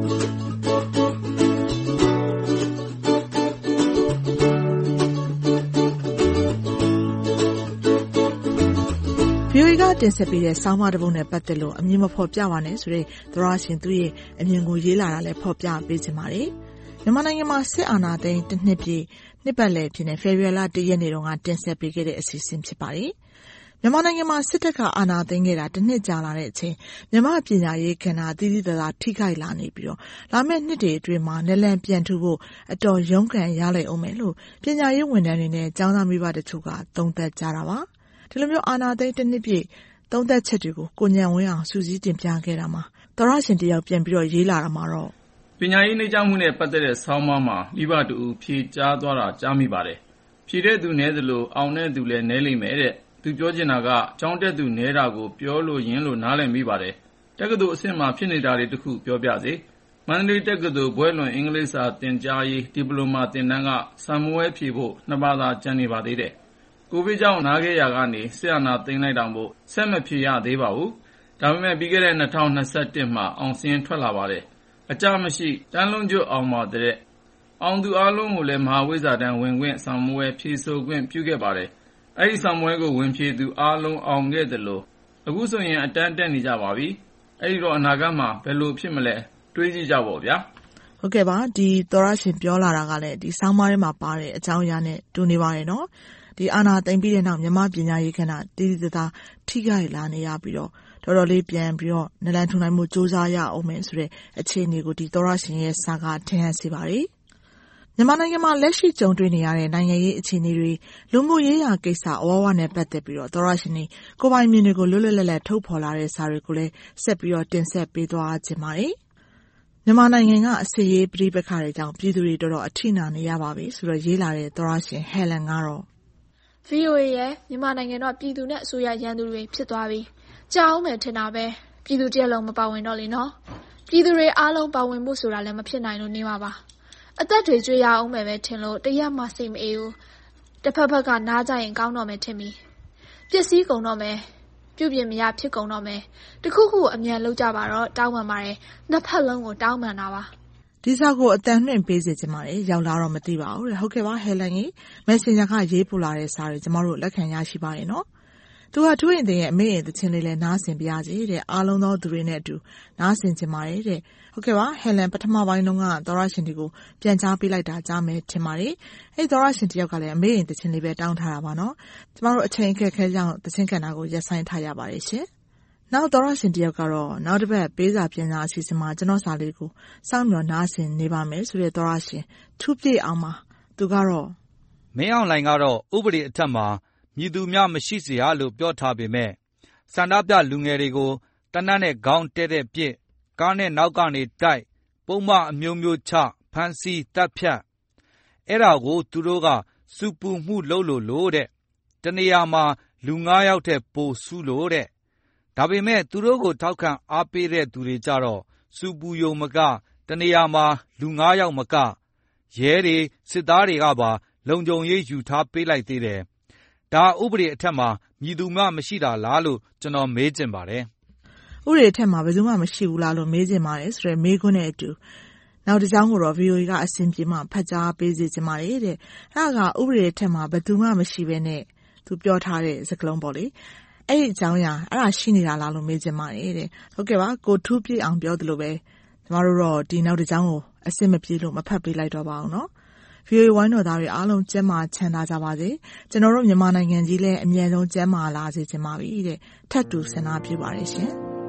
အိုအေကတင်ဆက်ပေးတဲ့ဆောင်းပါးတစ်ပုဒ်နဲ့ပတ်သက်လို့အမည်မဖော်ပြပါနဲ့ဆိုတဲ့သရရှင်သူရဲ့အမြင်ကိုရေးလာတာလည်းဖော်ပြပေးချင်ပါတယ်မြန်မာနိုင်ငံမှာစစ်အာဏာသိမ်းတစ်နှစ်ပြည့်နှစ်ပတ်လည်ဖြစ်နေဖေဖော်ဝါရီလတရက်နေ့တုန်းကတင်ဆက်ပေးခဲ့တဲ့အစီအစဉ်ဖြစ်ပါတယ်။မြန်မာနိုင်ငံမှာစစ်တပ်ကအာဏာသိမ်းခဲ့တာတစ်နှစ်ကြာလာတဲ့အချိန်မြန်မာပညာရေးကဏ္ဍအသီးသီးသာထိခိုက်လာနေပြီးတော့လာမယ့်နှစ်တွေအတွင်းမှာနလန်ပြန်ထူဖို့အတော်ရုန်းကန်ရလိုက်အောင်မယ်လို့ပညာရေးဝန်ထမ်းတွေနဲ့ကျောင်းသားမိဘတချို့ကသုံးသပ်ကြတာပါ။ဒီလိုမျိုးအာဏာသိမ်းတစ်နှစ်ပြည့်သုံးသပ်ချက်တွေကိုကိုညံဝင်းအောင်စူးစီးတင်ပြခဲ့တာမှာသရရှင်တယောက်ပြန်ပြီးတော့ရေးလာတာမှာတော့ပညာရေးနှိမ့်ချမှုနဲ့ပတ်သက်တဲ့ဆောင်းပါးမှာမိဘတူဖြေကြားသွားတာကြားမိပါတယ်။ဖြေတဲ့သူနည်းသလိုအောင်တဲ့သူလည်းနည်းလိမ့်မယ်တဲ့။သူပြောချင်တာကကျောင်းတက်သူနည်းတာကိုပြောလို့ရင်းလို့နားလည်မိပါတယ်။တက္ကသိုလ်အဆင့်မှာဖြစ်နေတာတွေတခုပြောပြစေ။မန္တလေးတက္ကသိုလ်ဘွဲ့လွန်အင်္ဂလိပ်စာသင်ကြားရေးဒီပလိုမာသင်တန်းကစာမေးပွဲဖြေဖို့နှစ်ပါးသာကျန်နေပါသေးတယ်။ကိုဗစ်ကြောင့်နားခဲ့ရာကနေစစ်အာဏာသိမ်းလိုက်တာမို့ဆက်မဖြေရသေးပါဘူး။ဒါပေမဲ့ပြီးခဲ့တဲ့၂၀၂၁မှာအောင်စာရင်းထွက်လာပါတယ်။အကျမရှိတန်းလုံးကျွတ်အောင်ပါတဲ့အောင်သူအားလုံးကိုလည်းမဟာဝိဇ္ဇာတန်းဝင်ခွင့်စာမေးပွဲဖြေဆိုခွင့်ပြုခဲ့ပါတယ်။အဲဒီစာမေးပွဲကိုဝင်ဖြေသူအားလုံးအောင်ခဲ့သလိုအခုဆိုရင်အတန်းတက်နေကြပါပြီ။အဲဒီတော့အနာဂတ်မှာဘယ်လိုဖြစ်မလဲတွေးကြည့်ကြပါဗျာ။ဟုတ်ကဲ့ပါဒီသောရရှင်ပြောလာတာကလည်းဒီဆောင်းပါးထဲမှာပါတဲ့အကြောင်းအရာနဲ့တူနေပါတယ်နော်။ဒီအာဏာသိမ်းပြီးတဲ့နောက်မြန်မာပညာရေးကဏ္ဍတည်တည်တသာထိခိုက်လာနေရပြီးတော့တော်တော်လေးပြန်ပြီးတော့နလန်ထူနိုင်မှုစူးစမ်းရအောင်မယ်ဆိုတဲ့အခြေအနေကိုဒီသောရရှင်ရဲ့စာကထင်ဟပ်စေပါတယ်။မြန်မာနိုင်ငံမှာလက်ရှိကြုံတွေ့နေရတဲ့နိုင်ငံရေးအခြေအနေတွေလူမှုရေးရာကိစ္စအဝဝနဲ့ပတ်သက်ပြီးတော့သောရရှင်นี่ကိုပိုင်မြင်တွေကိုလွတ်လွတ်လပ်လပ်ထုတ်ဖော်လာတဲ့စာတွေကိုလည်းဆက်ပြီးတော့တင်ဆက်ပေးသွားခြင်းပါတယ်။မြန်မာနိုင်ငံကအစစ်ရေးပဋိပက္ခတွေကြောင့်ပြည်သူတွေတော်တော်အထိနာနေရပါပြီဆိုတော့ရေးလာတဲ့သောရရှင်ဟဲလန်ကတော့ဗီအိုအေ ရဲ့မြန်မာနိုင်ငံတော့ပြည်သူနဲ့အစိုးရရန်သူတွေဖြစ်သွားပြီကြောက်မယ်ထင်တာပဲပြည်သူတရက်လုံးမပါဝင်တော့လေနော်ပြည်သူတွေအားလုံးပါဝင်မှုဆိုတာလည်းမဖြစ်နိုင်လို့နေမှာပါအသက်တွေကြွေရအောင်မယ်ပဲထင်လို့တရက်မှစိတ်မအေးဘူးတစ်ဖက်ဖက်ကနားကြရင်ကောင်းတော့မယ်ထင်ပြီပျက်စီးကုန်တော့မယ်ပြုပြင်မရဖြစ်ကုန်တော့မယ်တခုခုအမြန်လုပ်ကြပါတော့တောင်းပန်ပါတယ်နှစ်ဖက်လုံးကိုတောင်းပန်တာပါဒီစာကိုအတန်နှင့်ပေးစေချင်ပါတယ်ရောက်လာတော့မသိပါဘူးတဲ့ဟုတ်ကဲ့ပါဟဲလန်ကြီး Messenger ကရေးပို့လာတဲ့စာတွေကျမတို့လက်ခံရရှိပါတယ်နော်သူကထွေးရင်ရဲ့အမေရဲ့သချင်းလေးလဲနားဆင်ပြရစီတဲ့အားလုံးသောသူတွေနဲ့အတူနားဆင်ချင်ပါတယ်တဲ့ဟုတ်ကဲ့ပါဟဲလန်ပထမပိုင်းတုန်းကသောရရှင်တီကိုပြန်ချပေးလိုက်တာကြားမယ်ထင်ပါတယ်အဲ့သောရရှင်တယောက်ကလည်းအမေရဲ့သချင်းလေးပဲတောင်းထားတာပါနော်ကျမတို့အချိန်အခက်ခဲကြောင့်သချင်းကဏ္ဍကိုရပ်ဆိုင်းထားရပါတယ်ရှင်နောက်သောရရှင်တယောက်ကတော့နောက်တစ်ပတ်ပေးစာပြန်စာအစီအစဉ်မှာကျွန်တော်စာလေးကိုစောင့်မျှော်နားဆင်နေပါမယ်ဆိုတဲ့သောရရှင်ထူးပြည့်အောင်မှာသူကတော့မင်းအောင်လှိုင်ကတော့ဥပဒေအထက်မှာမြည်သူများမရှိစေရလို့ပြောထားပေမဲ့ဆန္ဒပြလူငယ်တွေကိုတနတ်နဲ့ခေါင်းတဲတဲ့ပြစ်ကားနဲ့နောက်ကနေတိုက်ပုံမှန်အမျိုးမျိုးချဖမ်းဆီးတပ်ဖြတ်အဲ့ဒါကိုသူတို့ကစူပူမှုလုပ်လို့လို့တဲ့တနေရာမှာလူငါးယောက်တဲ့ပိုစူးလို့တဲ့ဒါပေမဲ့သူတို့ကိုထောက်ခံအားပေးတဲ့သူတွေကြတော့စူပူယုံမကတနေရာမှာလူငါးယောက်မကရဲတွေစစ်သားတွေကပါလုံခြုံရေးယူထားပေးလိုက်သေးတယ်ဒါဥပဒေအထက်မှာမြည်သူမှမရှိတာလားလို့ကျွန်တော်မေးချင်ပါတယ်ဥပဒေအထက်မှာဘယ်သူမှမရှိဘူးလားလို့မေးချင်ပါတယ်ဆိုရယ်မေးခွန်းနဲ့အတူနောက်တစ်ကြောင်းကိုတော့ ဗီအိုအေ ကအစဉ်ပြေမှဖတ်ကြားပေးစေချင်ပါတယ်တဲ့အဲ့ဒါကဥပဒေအထက်မှာဘယ်သူမှမရှိဘဲနဲ့သူပြောထားတဲ့စကားလုံးပေါ့လေအဲ့ဒီအကြောင်းအရာအဲ့ဒါရှိနေတာလားလို့မေးချင်ပါတယ်တဲ့ဟုတ်ကဲ့ပါကိုထူးပြည့်အောင်ပြောသလိုပဲကျမတို့တော့ဒီနောက်တစ်ကြောင်းကိုအစစ်မပြေလို့မဖတ်ပေးလိုက်တော့ပါအောင်နော်ဗီအိုအေဝိုင်းတော်သားတွေအားလုံးကျန်းမာချမ်းသာကြပါစေကျွန်တော်တို့မြန်မာနိုင်ငံကြီးလည်းအမြဲဆုံးကျန်းမာလာစေချင်ပါပြီတဲ့ထပ်တူဆန္ဒပြုပါတယ်ရှင်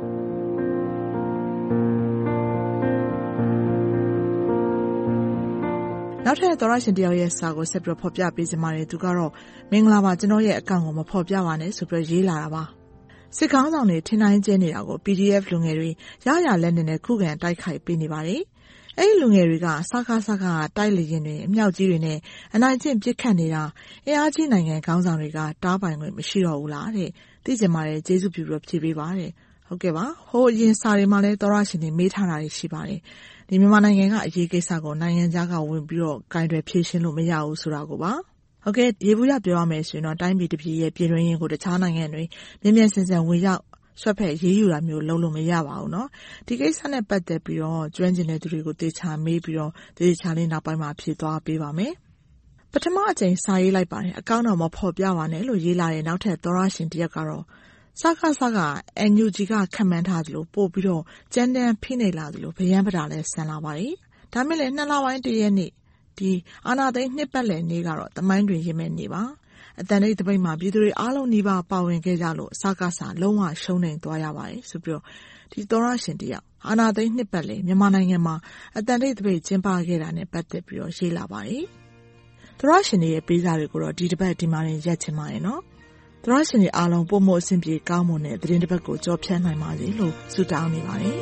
နောက်ထပ်သောရရှင်တယောက်ရဲ့စာကိုဆက်ပြီးဖော်ပြပေးချင်ပါတယ်သူကတော့မင်္ဂလာပါကျွန်တော်ရဲ့အကောင့်ကိုမဖော်ပြပါနဲ့ဆိုပြီးရေးလာတာပါစစ်ခေါင်းဆောင်တွေထင်တိုင်းကျဲနေတာကို ပီ ဒီ အက်ဖ် လူငယ်တွေရရလက်နက်နဲ့ခုခံတိုက်ခိုက်ပေးနေပါတယ်။အဲဒီလူငယ်တွေကစကားစကားတိုက်လေရင်တွေအမြောက်ကြီးတွေနဲ့အနိုင်ကျင့်ပစ်ခတ်နေတာအင်အားကြီးနိုင်ငံခေါင်းဆောင်တွေကတားပိုင်ခွင့်မရှိတော့ဘူးလားတဲ့။သိချင်ပါတယ်ကျေးဇူးပြုပြီးဖြေပေးပါတဲ့။ဟုတ်ကဲ့ပါ။ဟိုအရင်စာတွေမှာလည်းသောရရှင်တွေမေးထားတာတွေရှိပါတယ်။ဒီမြန်မာနိုင်ငံကအရေးကိစ္စကိုနိုင်ငံခြားကဝင်ပြီးတော့ဂိုင်းတွေဖြေရှင်းလို့မရဘူးဆိုတာကိုပါ။ဟုတ်ကဲ့ရေဘူးရပြောရမယ်ဆိုရင်တော့တိုင်းပြည်တစ်ပြည်ရဲ့ပြည်တွင်းရေးကိုတခြားနိုင်ငံတွေမြင်မြန်ဆန်ဆန်ဝင်ရောက်ဆွတ်ဖက်ရေးယူတာမျိုးလုပ်လို့မရပါဘူးเนาะဒီကိစ္စနဲ့ပတ်သက်ပြီးတော့ကျွမ်းကျင်တဲ့သူတွေကိုတေချာမေးပြီးတော့တေချာလေးနောက်ပိုင်းမှာဖြေသွားပေးပါမယ်ပထမအကြိမ်စာရေးလိုက်ပါတယ်အကောင့်တော့မဖော်ပြပါနဲ့လို့ရေးလာတဲ့နောက်ထပ်သောရရှင်တစ်ယောက်ကတော့စကားစကားအန်ယူဂျီကခံမှန်းထားသလိုပို့ပြီးတော့ကြမ်းတမ်းဖိနှိပ်လာသလိုဗျံပတာလဲဆန်လာပါတယ်ဒါမဲ့လည်းနှစ်လပိုင်းတရက်နေ့ဒီအာနာသိန်းနှစ်ပတ်လည်နေ့ကတော့သမိုင်းတွင်ရင်မဲ့နေပါအတန်တိတ်တပိတ်မှာပြည်သူတွေအားလုံးနှိပါပါဝင်ခဲ့ကြလို့စကားစာလုံးဝရှုံးနေသွားရပါတယ်ဆိုပြီးတော့ဒီသောရရှင်တယောက်အာနာသိန်းနှစ်ပတ်လည်မြန်မာနိုင်ငံမှာအတန်တိတ်တပိတ်ကျင်းပခဲ့တာနဲ့ပတ်သက်ပြီးတော့ရေးလာပါတယ်သောရရှင်ရဲ့ပေးစာတွေကိုတော့ဒီတစ်ပတ်ဒီမှာရင်ရက်ချင်ပါတယ်နော်သောရရှင်တွေအားလုံးပုံမအဆင်ပြေကောင်းမွန်တဲ့သတင်းတစ်ပတ်ကိုကြော်ဖြတ်နိုင်ပါစေလို့ဆုတောင်းနေပါတယ်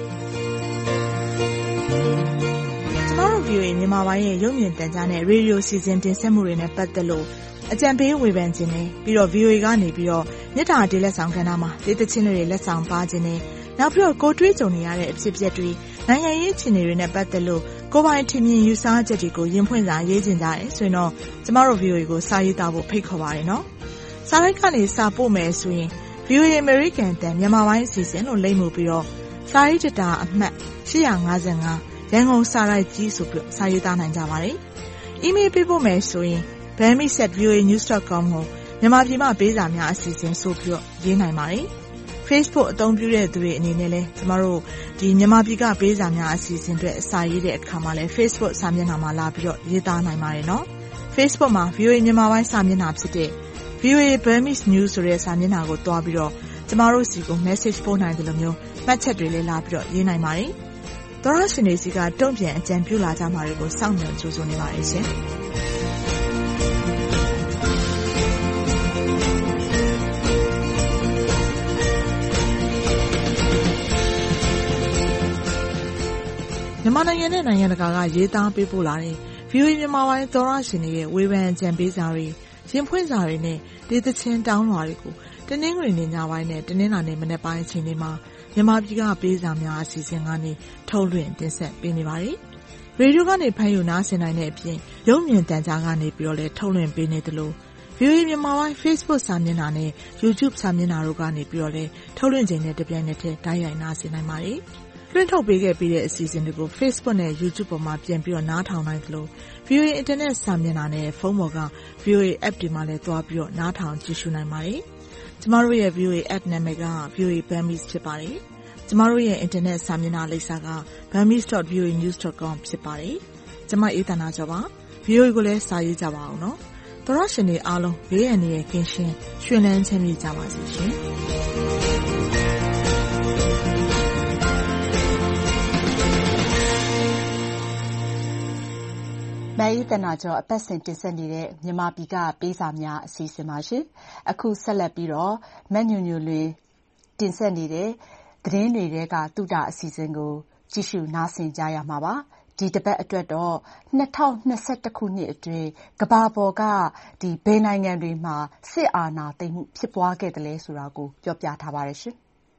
ကျွန်တော်တို့ ဗီအိုအေ မြန်မာပိုင်းရဲ့ရုပ်မြင်သံကြားနဲ့ရေဒီယိုစီစဉ်တင်ဆက်မှုတွေနဲ့ပတ်သက်လို့အကြံပေးဝေဖန်ခြင်းနဲ့ပြီးတော့ ဗီအိုအေ ကနေပြီးတော့မြစ်တာတေးလက်ဆောင်ကဏ္ဍမှာဒေသချင်းတွေလက်ဆောင်ပါခြင်းနဲ့နောက်ပြီးတော့ကိုတွေးကြုံနေရတဲ့အဖြစ်အပျက်တွေနိုင်ငံရေးအခြေအနေတွေနဲ့ပတ်သက်လို့ကိုယ်ပိုင်ထင်မြင်ယူဆချက်တွေကိုရင်ဖွင့်စာရေးခြင်းကြတယ်ဆိုရင်တော့ကျမတို့ ဗီအိုအေ ကိုစာရေးသားဖို့ဖိတ်ခေါ်ပါတယ်နော်စာရိုက်ကနေစာပို့မယ်ဆိုရင် ဗီအိုအေ American တန်မြန်မာပိုင်းအစီအစဉ်လို့လိမ့်မှုပြီးတော့စာရေးတတာအမှတ်ရှစ်၅၅ရန်ကုန်စာရိုက်ကြီးဆိုပြီးစာရေးသားနိုင်ကြပါတယ်။ email ပေးဖို့မယ်ဆိုရင် burmese at v o a news dot com ကိုမြန်မာပြည်မှာပေးစာများအစီအစဉ်ဆိုပြီးတော့ရေးနိုင်ပါတယ်။ Facebook အသုံးပြုတဲ့သူတွေအနေနဲ့လည်းကျမတို့ဒီမြန်မာပြည်ကပေးစာများအစီအစဉ်တွေအစာရေးတဲ့အခါမှာလည်း Facebook စာမျက်နှာမှာလာပြီးတော့ရေးသားနိုင်ပါတယ်နော်။ Facebook မှာ ဗီအိုအေ မြန်မာပိုင်းစာမျက်နှာဖြစ်တဲ့ ဗီအိုအေ Burmese News ဆိုတဲ့စာမျက်နှာကိုတွားပြီးတော့ကျမတို့စီကို message ပို့နိုင်တယ်လို့မျိုးမှတ်ချက်တွေလည်းလာပြီးတော့ရေးနိုင်ပါတယ်။သောရရှင်တွေစီကတုံ့ပြန်အကြံပြုလာကြမှာတွေကိုစောင့်မျှော်ကြိုးစားနေပါတယ်ရှင်။မြန်မာနိုင်ငံနဲ့နိုင်ငံတကာကရေးသားပေးပို့လာတဲ့ ဗီအိုအေ မြန်မာပိုင်းသောရရှင်တွေရဲ့ဝေဖန်အကြံပေးစာတွေရင်ဖွင့်စာတွေနဲ့ဒေသချင်းတောင်းလွှာတွေကိုတနင်္ဂနွေနေ့ညပိုင်းနဲ့တနင်္လာနေ့မနက်ပိုင်းအချိန်တွေမှာမြန်မာပြည်ကပေးစာများအစီအစဉ်ကနေထုတ်လွှင့်တင်ဆက်ပေးနေပါတယ်။ရေဒီယိုကနေဖမ်းယူနားဆင်နိုင်တဲ့အပြင်ရုပ်မြင်သံကြားကနေပြီးတော့လည်းထုတ်လွှင့်ပေးနေတယ်လို့ ဗီအိုအေ မြန်မာပိုင်း Facebook စာမျက်နှာနဲ့ YouTube စာမျက်နှာတို့ကနေပြီးတော့လည်းထုတ်လွှင့်ချိန်နဲ့တပြိုင်နက်တည်းတိုက်ရိုက်နားဆင်နိုင်ပါတယ်။လွှင့်ထုတ်ပေးခဲ့ပြီးတဲ့အစီအစဉ်တွေကို Facebook နဲ့ YouTube ပေါ်မှာပြန်ပြီးတော့နားထောင်နိုင်တယ်လို့ ဗီအိုအေ Internet စာမျက်နှာနဲ့ဖုန်းပေါ်က ဗီအိုအေ App တွေမှာလည်းသွားပြီးတော့နားထောင်ကြည့်ရှုနိုင်ပါတယ်။ကျမတို့ရဲ့ ဗီအိုအေ App နာမည်က ဗီအိုအေ Burmese ဖြစ်ပါတယ်။ကျမတို့ရဲ့ Internet စာမျက်နှာလိပ်စာက burmese dot v o a news dot com ဖြစ်ပါတယ်။ကျမအေးသနာကျော်ပါ။ ဗီအိုအေ ကိုလည်းစာရေးကြပါအောင်နော်။သောရရှင်တွေအားလုံးဘေးရန်ရဲ့ကင်းရှင်းရွှင်လန်းချမ်းမြေ့ကြပါစေရှင်။မအေးသနာကျော်အပတ်စဉ်တင်ဆက်နေတဲ့မြန်မာပြည်ကပေးစာများအစီအစဉ်ပါရှင်။အခုဆက်လက်ပြီးတော့မညွညွလွင်တင်ဆက်နေတဲ့သတင်းတွေထဲကသုတအစီအစဉ်ကိုကြည့်ရှုနားဆင်ကြရမှာပါ။ဒီတစ်ပတ်အတွက်တော့နှစ်ထောင်နှစ်ဆယ့်တစ်ခုနှစ်အတွင်းကမ္ဘာပေါ်ကဒီဘယ်နိုင်ငံတွေမှာစစ်အာဏာသိမ်းမှုဖြစ်ပွားခဲ့တယ်လဲဆိုတာကိုပြောပြထားပါရရှင်။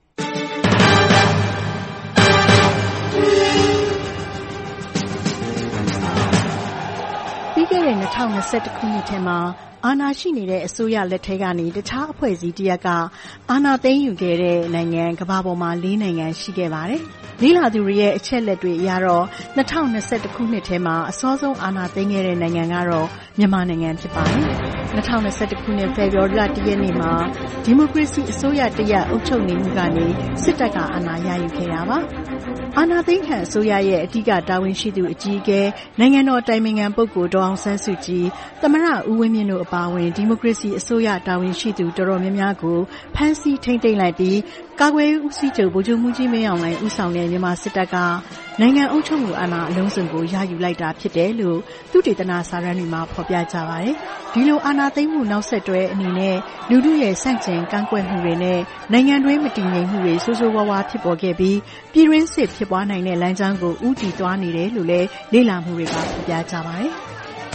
ပြီးခဲ့တဲ့နှစ်ထောင်နှစ်ဆယ့်တစ်ခုနှစ်ထဲမှာအာဏာရှိနေတဲ့အစိုးရလက်ထက်ကနေတခြားအဖွဲ့အစည်းတစ်ရပ်ကအာဏာသိမ်းယူခဲ့တဲ့နိုင်ငံကမ္ဘာပေါ်မှာလေးနိုင်ငံရှိခဲ့ပါတယ်။လေ့လာသူတွေရဲ့အချက်အလက်တွေအရတော့နှစ်ထောင်နှစ်ဆယ့်တစ်ခုနှစ်ထဲမှာအစောဆုံးအာဏာသိမ်းခဲ့တဲ့နိုင်ငံကတော့မြန်မာနိုင်ငံဖြစ်ပါတယ်။နှစ်ထောင်နှစ်ဆယ့်တစ်ခုနှစ်ဖေဖော်ဝါရီလတစ်ရက်နေ့မှာဒီမိုကရေစီအစိုးရတစ်ရပ်အုပ်ချုပ်နေမှုကနေစစ်တပ်ကအာဏာရယူခဲ့တာပါ။အာဏာသိမ်းခံအစိုးရရဲ့အဓိကတာဝန်ရှိသူအကြီးအကဲနိုင်ငံတော်အတိုင်ပင်ခံပုဂ္ဂိုလ်ဒေါ်အောင်ဆန်းစုကြည်သမ္မတဦးဝင်းမြင့်တို့အပါအဝင်ဒီမိုကရေစီအစိုးရတာဝန်ရှိသူတော်တော်များများကိုဖမ်းဆီးထိန်းသိမ်းလိုက်ပြီးကာကွယ်ရေးဦးစီးချုပ်ဗိုလ်ချုပ်မှူးကြီးမင်းအောင်လှိုင်ဦးဆောင်တဲ့မြန်မာစစ်တပ်ကနိုင်ငံအုပ်ချုပ်မှုအာဏာအလုံးစုံကိုရယူလိုက်တာဖြစ်တယ်လို့သုတေသနစာတမ်းတွေမှာဖော်ပြကြပါတယ်။ဒီလိုအာဏာသိမ်းမှုနောက်ဆက်တွဲအနေနဲ့လူထုရဲ့ဆန့်ကျင်ကန့်ကွက်မှုတွေနဲ့နိုင်ငံတွင်းမတည်ငြိမ်မှုတွေဆိုးဆိုးဝါးဝါးဖြစ်ပေါ်ခဲ့ပြီးပြည်တွင်းစစ်ဖြစ်ပွားနိုင်တဲ့လမ်းကြောင်းကိုဦးတည်သွားနေတယ်လို့လည်းလေ့လာမှုတွေကဖော်ပြကြပါတယ်။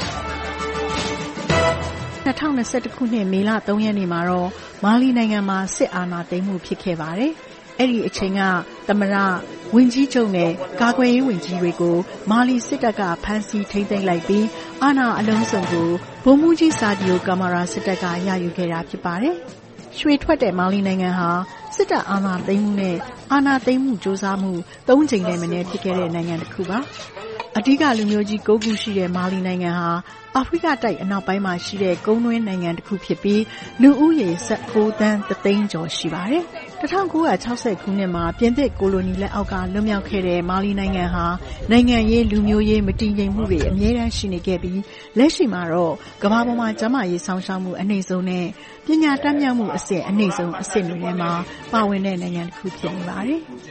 ၂၀၂၁ခုနှစ်မေလ၃ရက်နေ့မှာတော့မာလီနိုင်ငံမှာစစ်အာဏာသိမ်းမှုဖြစ်ခဲ့ပါတယ်။အဲ့ဒီအချိန်ကသမ္မတဝန်ကြီးချုပ်နဲ့ကာကွယ်ရေးဝန်ကြီးတွေကိုမာလီစစ်တပ်ကဖမ်းဆီးထိန်းသိမ်းလိုက်ပြီးအာဏာအလုံးစုံကိုဗိုလ်မှူးကြီးဆာဒီယိုကာမာရာစစ်တပ်ကရယူခဲ့တာဖြစ်ပါတယ်။ရွှေထွက်တဲ့မာလီနိုင်ငံဟာစစ်တပ်အာဏာသိမ်းမှုနဲ့အာဏာသိမ်းမှုစ조사မှုသုံးကြိမ်နဲ့မနည်းဖြစ်ခဲ့တဲ့နိုင်ငံတစ်ခုပါ။အဓိကလူမျိုးကြီး၉ခုရှိတဲ့မာလီနိုင်ငံဟာအာဖရိကတိုက်အနောက်ပိုင်းမှာရှိတဲ့ကုန်းတွင်းနိုင်ငံတစ်ခုဖြစ်ပြီးလူဦးရေ၁၉သန်းတစ်သိန်းကျော်ရှိပါတယ်။၁၉၆၀ခုနှစ်မှာပြင်သစ်ကိုလိုနီလက်အောက်ကလွတ်မြောက်ခဲ့တဲ့မာလီနိုင်ငံဟာနိုင်ငံရေးလူမျိုးရေးမတည်ငြိမ်မှုတွေအမြဲတမ်းရှိနေခဲ့ပြီးလက်ရှိမှာတော့ကမ္ဘာပေါ်မှာကျန်းမာရေးစောင့်ရှောက်မှုအနှိမ့်ဆုံးနဲ့ပညာတတ်မြောက်မှုအဆင့်အနှိမ့်ဆုံးအဆင့်တွေထဲမှာပါဝင်တဲ့နိုင်ငံတစ်ခုဖြစ်နေပါတယ်။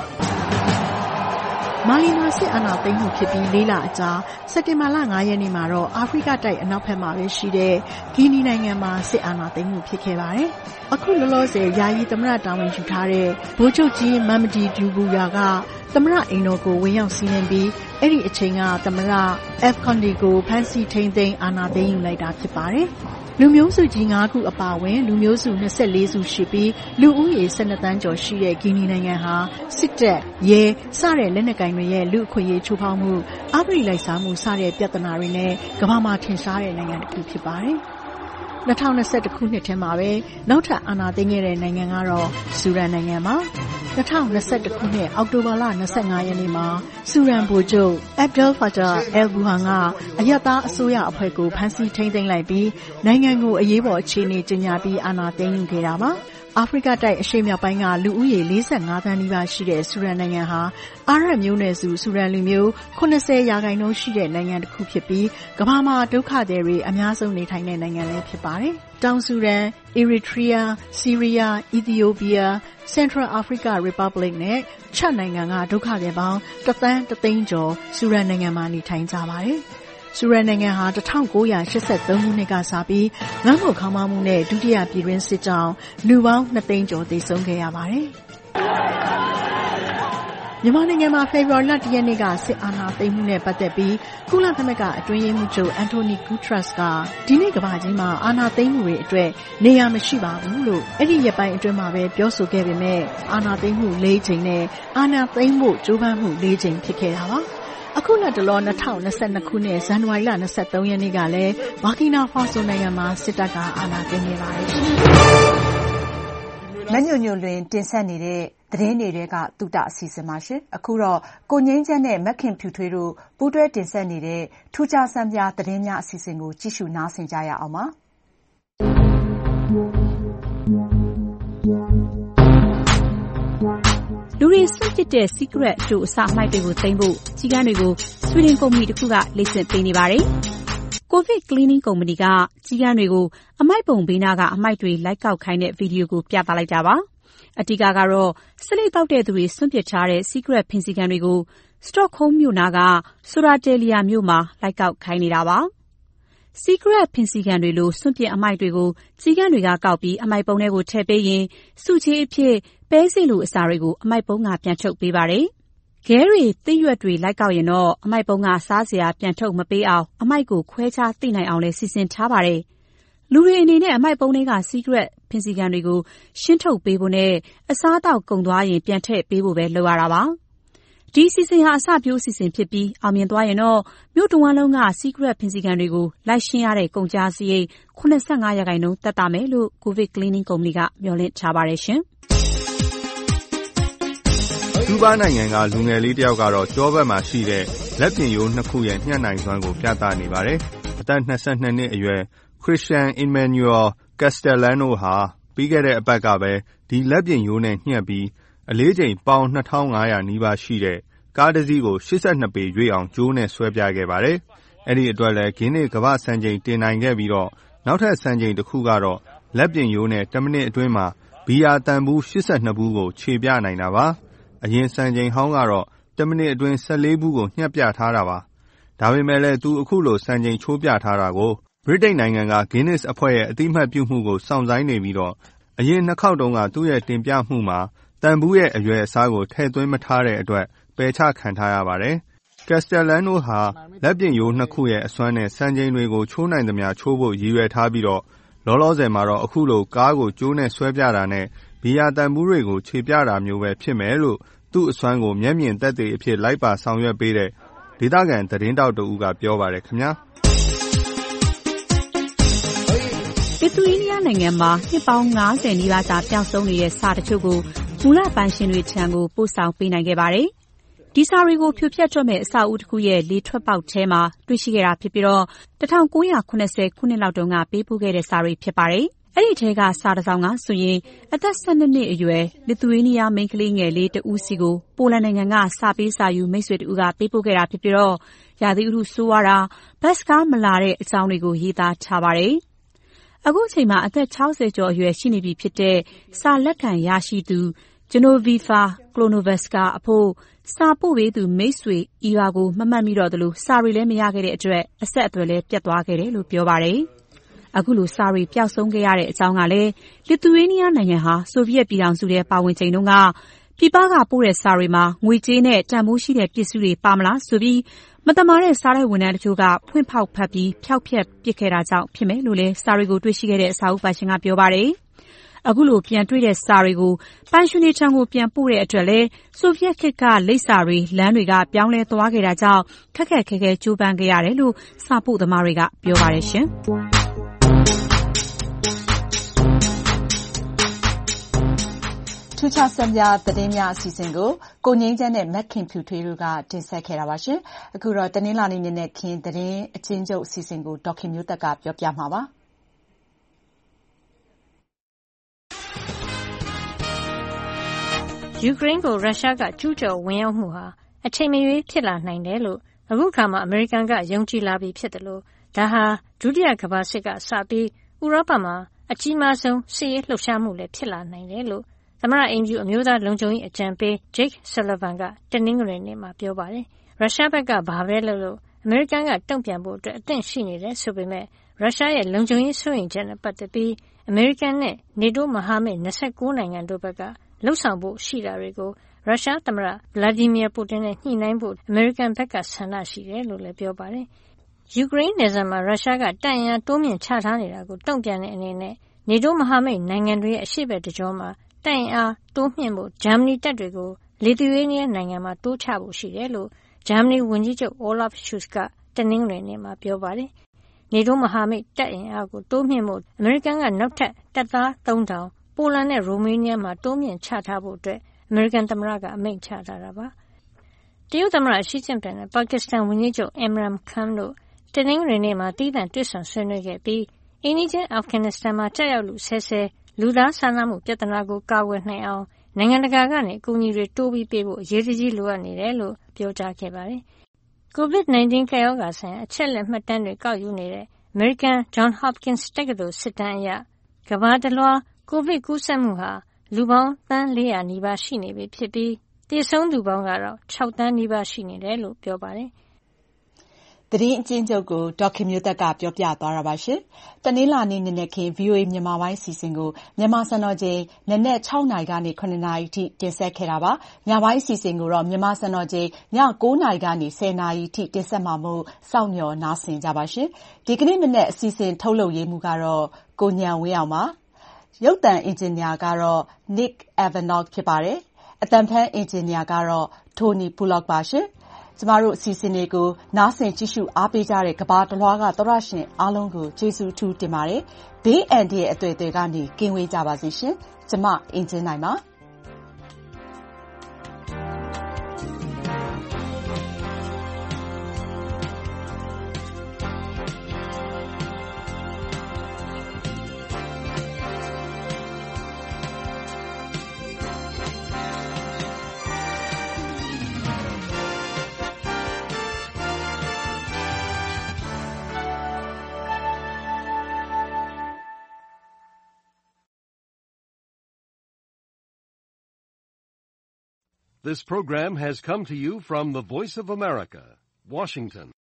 မာလီမှာစစ်အာဏာသိမ်းမှုဖြစ်ပြီးလေးလအကြာစက်တင်ဘာလ၅ရက်နေ့မှာတော့အာဖရိကတိုက်အနောက်ဘက်မှာပဲရှိတဲ့ဂီနီနိုင်ငံမှာစစ်အာဏာသိမ်းမှုဖြစ်ခဲ့ပါတယ်။အခုလောလောဆယ်ယာယီသမ္မတတာဝန်ယူထားတဲ့ဗိုလ်ချုပ်ကြီးမမ်မဒီဒူဘူယာကသမ္မတအိမ်တော်ကိုဝင်ရောက်စီးနင်းပြီးအဲ့ဒီအချိန်ကသမ္မတအက်ဖ်ကွန်ဒီကိုဖမ်းဆီးထိန်းသိမ်းအာဏာသိမ်းယူလိုက်တာဖြစ်ပါတယ်။လူမျိုးစုကြီး၅ခုအပါအဝင်လူမျိုးစု၂၄စုရှိပြီးလူဦးရေ၁၂သန်းကျော်ရှိတဲ့ဂီနီနိုင်ငံဟာစစ်တပ်ရဲစတဲ့လက်နက်ကိုင်တွေရဲ့လူအခွင့်အရေးချိုးဖောက်မှုအဂတိလိုက်စားမှုစတဲ့ပြဿနာတွေနဲ့ကမ္ဘာမှာထင်ရှားတဲ့နိုင်ငံတစ်ခုဖြစ်ပါတယ်။၂၀၂၁ခုနှစ်ထဲမှာပဲနောက်ထပ်အာဏာသိမ်းခဲ့တဲ့နိုင်ငံကတော့ဆူဒန်နိုင်ငံပါ။၂၀၂၁ခုနှစ်အောက်တိုဘာလ၂၅ရက်နေ့မှာဆူဒန်ဗိုလ်ချုပ်အက်ဘ်ဒယ်ဖာတာအယ်ဘူဟန်ကအရပ်သားအစိုးရအဖွဲ့ကိုဖမ်းဆီးထိန်းသိမ်းလိုက်ပြီးနိုင်ငံကိုအရေးပေါ်အခြေအနေကြေညာပြီးအာဏာသိမ်းယူခဲ့တာပါ။အာဖရိကတိုက်အရှေ့မြောက်ပိုင်းကလူဦးရေ၄၅သန်းနီးပါးရှိတဲ့ဆူဒန်နိုင်ငံဟာအာရပ်မျိုးနွယ်စုဆူဒန်လူမျိုး၇၀ရာခိုင်နှုန်းရှိတဲ့နိုင်ငံတစ်ခုဖြစ်ပြီးကမ္ဘာမှာဒုက္ခသည်တွေအများဆုံးနေထိုင်တဲ့နိုင်ငံလည်းဖြစ်ပါတယ်။တောင်ဆူဒန်၊အီရီထရီးယား၊ဆီးရီးယား၊အီသီယိုးပီးယား၊ Central Africa Republic နဲ့ချတ်နိုင်ငံကဒုက္ခသည်ပေါင်းတစ်သန်းတစ်သိန်းကျော်ဆူဒန်နိုင်ငံမှာနေထိုင်ကြပါတယ်။ဆူဒန်နိုင်ငံဟာ၁၉၈၃ခုနှစ်ကစပြီးငတ်မွတ်ခေါင်းပါးမှုနဲ့ဒုတိယပြည်တွင်းစစ်ကြောင့်လူပေါင်းနှစ်သိန်းကျော်သေဆုံးခဲ့ရပါတယ်။မြန်မာနိုင်ငံမှာဖေဖော်ဝါရီလ၁ရက်နေ့ကစစ်အာဏာသိမ်းမှုနဲ့ပတ်သက်ပြီးကုလသမဂ္ဂအတွင်းရေးမှူးချုပ်အန်တိုနီဂူထရက်စ်ကဒီနေ့ကမ္ဘာကြီးမှာအာဏာသိမ်းမှုတွေအတွက်နေရာမရှိပါဘူးလို့အဲ့ဒီရက်ပိုင်းအတွင်းမှာပဲပြောဆိုခဲ့ပေမဲ့အာဏာသိမ်းမှု၄ကြိမ်နဲ့အာဏာသိမ်းဖို့ကြိုးပမ်းမှု၄ကြိမ်ဖြစ်ခဲ့တာပါ။အခုလက်တလော၂၀၂၂ခုနှစ်ဇန်နဝါရီလ၂၃ရက်နေ့ကလည်းဘာကီနာဖာဆိုနိုင်ငံမှာစစ်တပ်ကအာဏာသိမ်းခဲ့ပါတယ်။မညိုညိုလွင်တင်ဆက်နေတဲ့သတင်းတွေကသုတအစီအစဉ်ပါရှင်။အခုတော့ကိုငိမ့်ချမ်းနဲ့မခင်ဖြူထွေးတို့ပူးတွဲတင်ဆက်နေတဲ့ထူးခြားဆန်းပြသတင်းများအစီအစဉ်ကိုကြည့်ရှုနားဆင်ကြရအောင်ပါ။လူတွေစွန့်ပစ်တဲ့ secret အကျိုးအဆအမှိုက်တွေကိုသိမ်းဖို့ကြီးကန်းတွေကိုဆွီဒင်ကုမ္ပဏီတစ်ခုကလေ့ကျင့်ပေးနေပါတယ်။ COVID Cleaning ကုမ္ပဏီကကြီးကန်းတွေကိုအမှိုက်ပုံဘေးနားကအမှိုက်တွေလိုက်ကောက်ခိုင်းတဲ့ဗီဒီယိုကိုပြသလိုက်တာပါ။အဓိကကတော့စလိတောက်တဲ့သူတွေစွန့်ပစ်ထားတဲ့ secret ဖင်စီကန်တွေကို Stockholm မြို့နားက Södertälje မြို့မှာလိုက်ကောက်ခိုင်းနေတာပါ။ secret ဖင်စီကန်တွေလိုစွန့်ပစ်အမှိုက်တွေကိုကြီးကန်းတွေကကောက်ပြီးအမှိုက်ပုံထဲကိုထည့်ပေးရင်စုချေးအဖြစ်ပဲစေလိုအစာတွေကိုအမှိုက်ပုံကပြန်ထုတ်ပေးပါတယ်။ခဲတွေသစ်ရွက်တွေလိုက်ကောက်ရင်တော့အမှိုက်ပုံကစားစရာပြန်ထုတ်မပေးအောင်အမှိုက်ကိုခွဲခြားသိနိုင်အောင်လဲစီစဉ်ထားပါတယ်။လူတွေအနေနဲ့အမှိုက်ပုံတွေက secret ဖင်စီကန်တွေကိုရှင်းထုတ်ပေးဖို့နဲ့အစားအသောက်ကုန်သွားရင်ပြန်ထည့်ပေးဖို့ပဲလုပ်ရတာပါ။ဒီစီစဉ်ဟာအစပြိုးစီစဉ်ဖြစ်ပြီးအောင်မြင်သွားရင်တော့မြို့တဝန်းလုံးက secret ဖင်စီကန်တွေကိုလိုက်ရှင်းရတဲ့ကုန်ကျစရိတ်၇၅ရာခိုင်နှုန်းသက်သာမယ်လို့ COVID Cleaning ကုမ္ပဏီကမျှော်လင့်ထားပါတယ်ရှင်။ကျူးဘားနိုင်ငံကလူငယ်လေးတယောက်ကတော့ကြောဘက်မှာရှိတဲ့လက်ပြင်ရိုးနှစ်ခုရဲ့ညှပ်နိုင်စွမ်းကိုပြသနေပါတယ်။အသက်၂၂နှစ်အရွယ် Christian Emmanuel Castellano ဟာပြီးခဲ့တဲ့အပတ်ကပဲဒီလက်ပြင်ရိုးနဲ့ညှပ်ပြီးအလေးချိန်ပေါင်နှစ်ထောင်ငါးရာနီးပါးရှိတဲ့ကားတစ်စီးကို၈၂ပေရွေ့အောင်ကြိုးနဲ့ဆွဲပြခဲ့ပါတယ်။အဲ့ဒီအတွက်လည်းဂင်းနစ်ကမ္ဘာ့စံချိန်တင်နိုင်ခဲ့ပြီးတော့နောက်ထပ်စံချိန်တစ်ခုကတော့လက်ပြင်ရိုးနဲ့တစ်မိနစ်အတွင်းမှာဘီယာတန်ဘူး၈၂ဘူးကိုခြေပြနိုင်တာပါ။အရင်စံချိန်ဟောင်းကတော့တစ်မိနစ်အတွင်း၁၄ဘူးကိုညှပ်ပြထားတာပါ။ဒါပေမဲ့လည်းသူအခုလိုစံချိန်ချိုးပြထားတာကိုဗြိတိန်နိုင်ငံက Guinness အဖွဲ့ရဲ့အတိအမှတ်ပြုမှုကိုစောင့်ဆိုင်းနေပြီးတော့အရင်နှစ်ခေါက်တုန်းကသူ့ရဲ့တင်ပြမှုမှာတန်ဘူးရဲ့အရွယ်အစားကိုထည့်သွင်းမထားတဲ့အတွက်ပယ်ချခံထားရပါတယ်။ Castellano ဟာလက်ပြင်ရိုးနှစ်ခုရဲ့အစွမ်းနဲ့စံချိန်တွေကိုချိုးနိုင်သမျှချိုးဖို့ရည်ရွယ်ထားပြီးတော့လောလောဆယ်မှာတော့အခုလိုကားကိုကြိုးနဲ့ဆွဲပြတာနဲ့ဘီယာတန်ဘူးတွေကိုခြေပြတာမျိုးပဲဖြစ်မယ်လို့သူ့အစွမ်းကိုမျက်မြင်သက်သေအဖြစ်လိုက်ပါဆောင်ရွက်ပေးတဲ့ဒေသခံသတင်းတောက်တူကပြောပါတယ်ခင်ဗျာလစ်သူယေးနီးယားနိုင်ငံမှာနှစ်ပေါင်း၅၀နီးပါးကြာပျောက်ဆုံးနေတဲ့စာတချို့ကိုမူလပိုင်ရှင်တွေထံကိုပို့ဆောင်ပေးနိုင်ခဲ့ပါတယ်။ဒီစာတွေကိုဖြိုဖျက်ထွက်မဲ့အဆောက်အဦတစ်ခုရဲ့လေထွက်ပေါက်ထဲမှာတွေ့ရှိခဲ့တာဖြစ်ပြီးတော့၁၉၇၀ခုနှစ်လောက်တုန်းကပေးပို့ခဲ့တဲ့စာတွေဖြစ်ပါတယ်။အဲ့ဒီထဲကစာတစ်စောင်ကဆိုရင်အသက်၁၂နှစ်အရွယ်လစ်သူယေးနီးယားမိန်းကလေးငယ်လေးတဦးစီကိုပိုလန်နိုင်ငံကစာပေးစာယူမိတ်ဆွေတဦးကပေးပို့ခဲ့တာဖြစ်ပြီးတော့ရာသီဥတုဆိုးဝါးတာဘတ်စကားမလာတဲ့အကြောင်းတွေကိုရေးသားထားပါတယ်။အခုချိန်မှာအသက်၆၀ကျော်အရွယ်ရှိနေပြီဖြစ်တဲ့စာလက်ခံရရှိသူဂျနိုဗီဖာကလိုနိုဗက်စကာအဖို့စာပို့ပေးသူမိတ်ဆွေအီဝါကိုမမှတ်မိတော့သလိုစာတွေလည်းမရခဲ့တဲ့အတွက်အဆက်အသွယ်လည်းပြတ်သွားခဲ့တယ်လို့ပြောပါတယ်။အခုလိုစာတွေပျောက်ဆုံးခဲ့ရတဲ့အကြောင်းကလည်းလစ်သူယေးနီးယားနိုင်ငံဟာဆိုဗီယက်ပြည်ထောင်စုထဲပါဝင်ချိန်တုန်းကပြည်ပကပို့တဲ့စာတွေမှာငွေကြေးနဲ့တန်ဖိုးရှိတဲ့ပစ္စည်းတွေပါမလားဆိုပြီးမတမာတဲ့စားတဲ့ဝန်ထမ်းတချို့ကဖွင့်ဖောက်ဖတ်ပြီးဖျောက်ဖျက်ပစ်ခဲ့တာကြောင့်ဖြစ်မယ်လို့လည်းစာတွေကိုတွေ့ရှိခဲ့တဲ့အစာအုပ်ပိုင်ရှင်ကပြောပါတယ်။အခုလိုပြန်တွေ့တဲ့စာတွေကိုပိုင်ရှင်တွေထံကိုပြန်ပို့တဲ့အတွက်လည်းဆိုဗီယက်ခေတ်ကလိပ်စာတွေလမ်းတွေကပြောင်းလဲသွားခဲ့တာကြောင့်ခက်ခက်ခဲခဲကြိုးပမ်းခဲ့ရတယ်လို့စာပို့သမားတွေကပြောပါတယ်ရှင်။ထူးခြားဆန်းများသတင်းများအစီအစဉ်ကိုကိုငြိမ်းချမ်းနဲ့မက်ခင်ဖြူထွေးတို့ကတင်ဆက်ခဲ့တာပါရှင်။အခုတော့တနင်္လာနေ့နေ့နဲ့ခင်သတင်းအချင်းချုပ်အစီအစဉ်ကိုဒေါက်ခင်မျိုးသက်ကပြောပြမှာပါ။ယူကရိန်းကိုရုရှားကကျူးကျော်ဝင်ရောက်မှုဟာအချိန်မရွေးဖြစ်လာနိုင်တယ်လို့အခုခါမှာအမေရိကန်ကယုံကြည်လာပြီးဖြစ်တယ်လို့ဒါဟာဒုတိယကမ္ဘာစစ်ကစပြီးဥရောပမှာအကြီးမားဆုံးစစ်ရေးလှုပ်ရှားမှုလည်းဖြစ်လာနိုင်တယ်လို့သမ္မတအိမ်ဖြူအမျိုးသားလုံခြုံရေးအကြံပေး Jake Sullivan ကတနင်္ဂနွေနေ့မှာပြောပါတယ်။ရုရှားဘက်ကဘာပဲလုပ်လို့အမေရိကန်ကတုံ့ပြန်ဖို့အတွက်အသင့်ရှိနေတယ်ဆိုပေမဲ့ရုရှားရဲ့လုံခြုံရေးစိုးရိမ်ချက်နဲ့ပတ်သက်ပြီးအမေရိကန်နဲ့နေတိုးမဟာမိတ်၂၉နိုင်ငံတို့ဘက်ကလှုပ်ဆောင်ဖို့ရှိတာတွေကိုရုရှားသမ္မတ Vladimir Putin နဲ့ညှိနှိုင်းဖို့အမေရိကန်ဘက်ကဆန္ဒရှိတယ်လို့လည်းပြောပါတယ်။ယူကရိန်းနယ်စပ်မှာရုရှားကတပ်အင်အားတိုးမြင့်ချထားနေတာကိုတုံ့ပြန်တဲ့အနေနဲ့နေတိုးမဟာမိတ်နိုင်ငံတွေရဲ့အရှေ့ဘက်တကြောမှာတပ်အင်အားတိုးမြှင့်ဖို့ဂျာမနီတပ်တွေကိုလစ်သူယေးနီးယားနိုင်ငံမှာတိုးချဖို့ရှိတယ်လို့ဂျာမနီဝန်ကြီးချုပ် Olaf Scholz ကတနင်္ဂနွေနေ့မှာပြောပါတယ်။နေတိုးမဟာမိတ်တပ်အင်အားကိုတိုးမြှင့်ဖို့အမေရိကန်ကနောက်ထပ်တပ်သားသုံးထောင်ပိုလန်နဲ့ရိုမေးနီးယားမှာတိုးမြင့်ချထားဖို့အတွက်အမေရိကန်သမ္မတကအမိန့်ချထားတာပါ။တရုတ်သမ္မတရှီကျင့်ပင်နဲ့ပါကစ္စတန်ဝန်ကြီးချုပ် Imran Khan တို့တနင်္ဂနွေနေ့မှာသီးသန့်တွေ့ဆုံဆွေးနွေးခဲ့ပြီးအိမ်နီးချင်းအာဖဂန်နစ္စတန်မှာကြောက်ရွံ့လူဆဲဆဲလူသားစာနာမှုပြဿနာကိုကာကွယ်နိုင်အောင်နိုင်ငံတကာကနေအကူအညီတွေတိုးပြီးပေးဖို့အရေးကြီးလိုအပ်နေတယ်လို့ပြောကြားခဲ့ပါတယ်။ ကိုဗစ်၁၉ ကပ်ရောဂါဆိုင်ရာအချက်လက်မှတ်တမ်းတွေကောက်ယူနေတဲ့အမေရိကန် Johns Hopkins တက္ကသိုလ်စစ်တမ်းအရကမ္ဘာတလွှားကိုဗစ်ကူးစက်မှုဟာလူပေါင်းသန်းလေးရာနီးပါးရှိနေပြီဖြစ်ပြီးသေဆုံးသူပေါင်းကတော့၆သန်းနီးပါးရှိနေတယ်လို့ပြောပါတယ်။သတင်းအကျဉ်းချုပ်ကိုဒေါက်ခင်မျိုးသက်ကပြောပြသွားတာပါရှင်။တနင်္လာနေ့နေ့နဲ့ခင် ဗွီအိုအေ မြန်မာပိုင်းအစီအစဉ်ကိုမြန်မာစံတော်ချိန်နနက်၆နာရီကနေ၇နာရီထိတင်ဆက်ခဲ့တာပါ။ညပိုင်းအစီအစဉ်ကိုတော့မြန်မာစံတော်ချိန်ည၉နာရီကနေ၁၀နာရီထိတင်ဆက်မှာမို့စောင့်မျှော်နားဆင်ကြပါရှင်။ဒီကနေ့မနက်အစီအစဉ်ထုတ်လုပ်ရေးမှူးကတော့ကိုဉာဏ်ဝင်းအောင်ပါ။ရုပ်သံအင်ဂျင်နီယာကတော့ Nick Evanoff ဖြစ်ပါတယ်။အသံဖမ်းအင်ဂျင်နီယာကတော့ Tony Bullock ပါရှင်။ကျမတို့အစီအစဉ်တွေကိုနားဆင်ကြည့်ရှုအားပေးကြတဲ့ကမ္ဘာတလွှားကသောတရှင်အားလုံးကိုကျေးဇူးအထူးတင်ပါတယ်။ဘေးအန္တရာယ်အသွယ်သွယ်ကနေကင်းဝေးကြပါစေရှင်။ကျမအင်ဂျင်နိုင်ပါ။ This program has come to you from the Voice of America, Washington.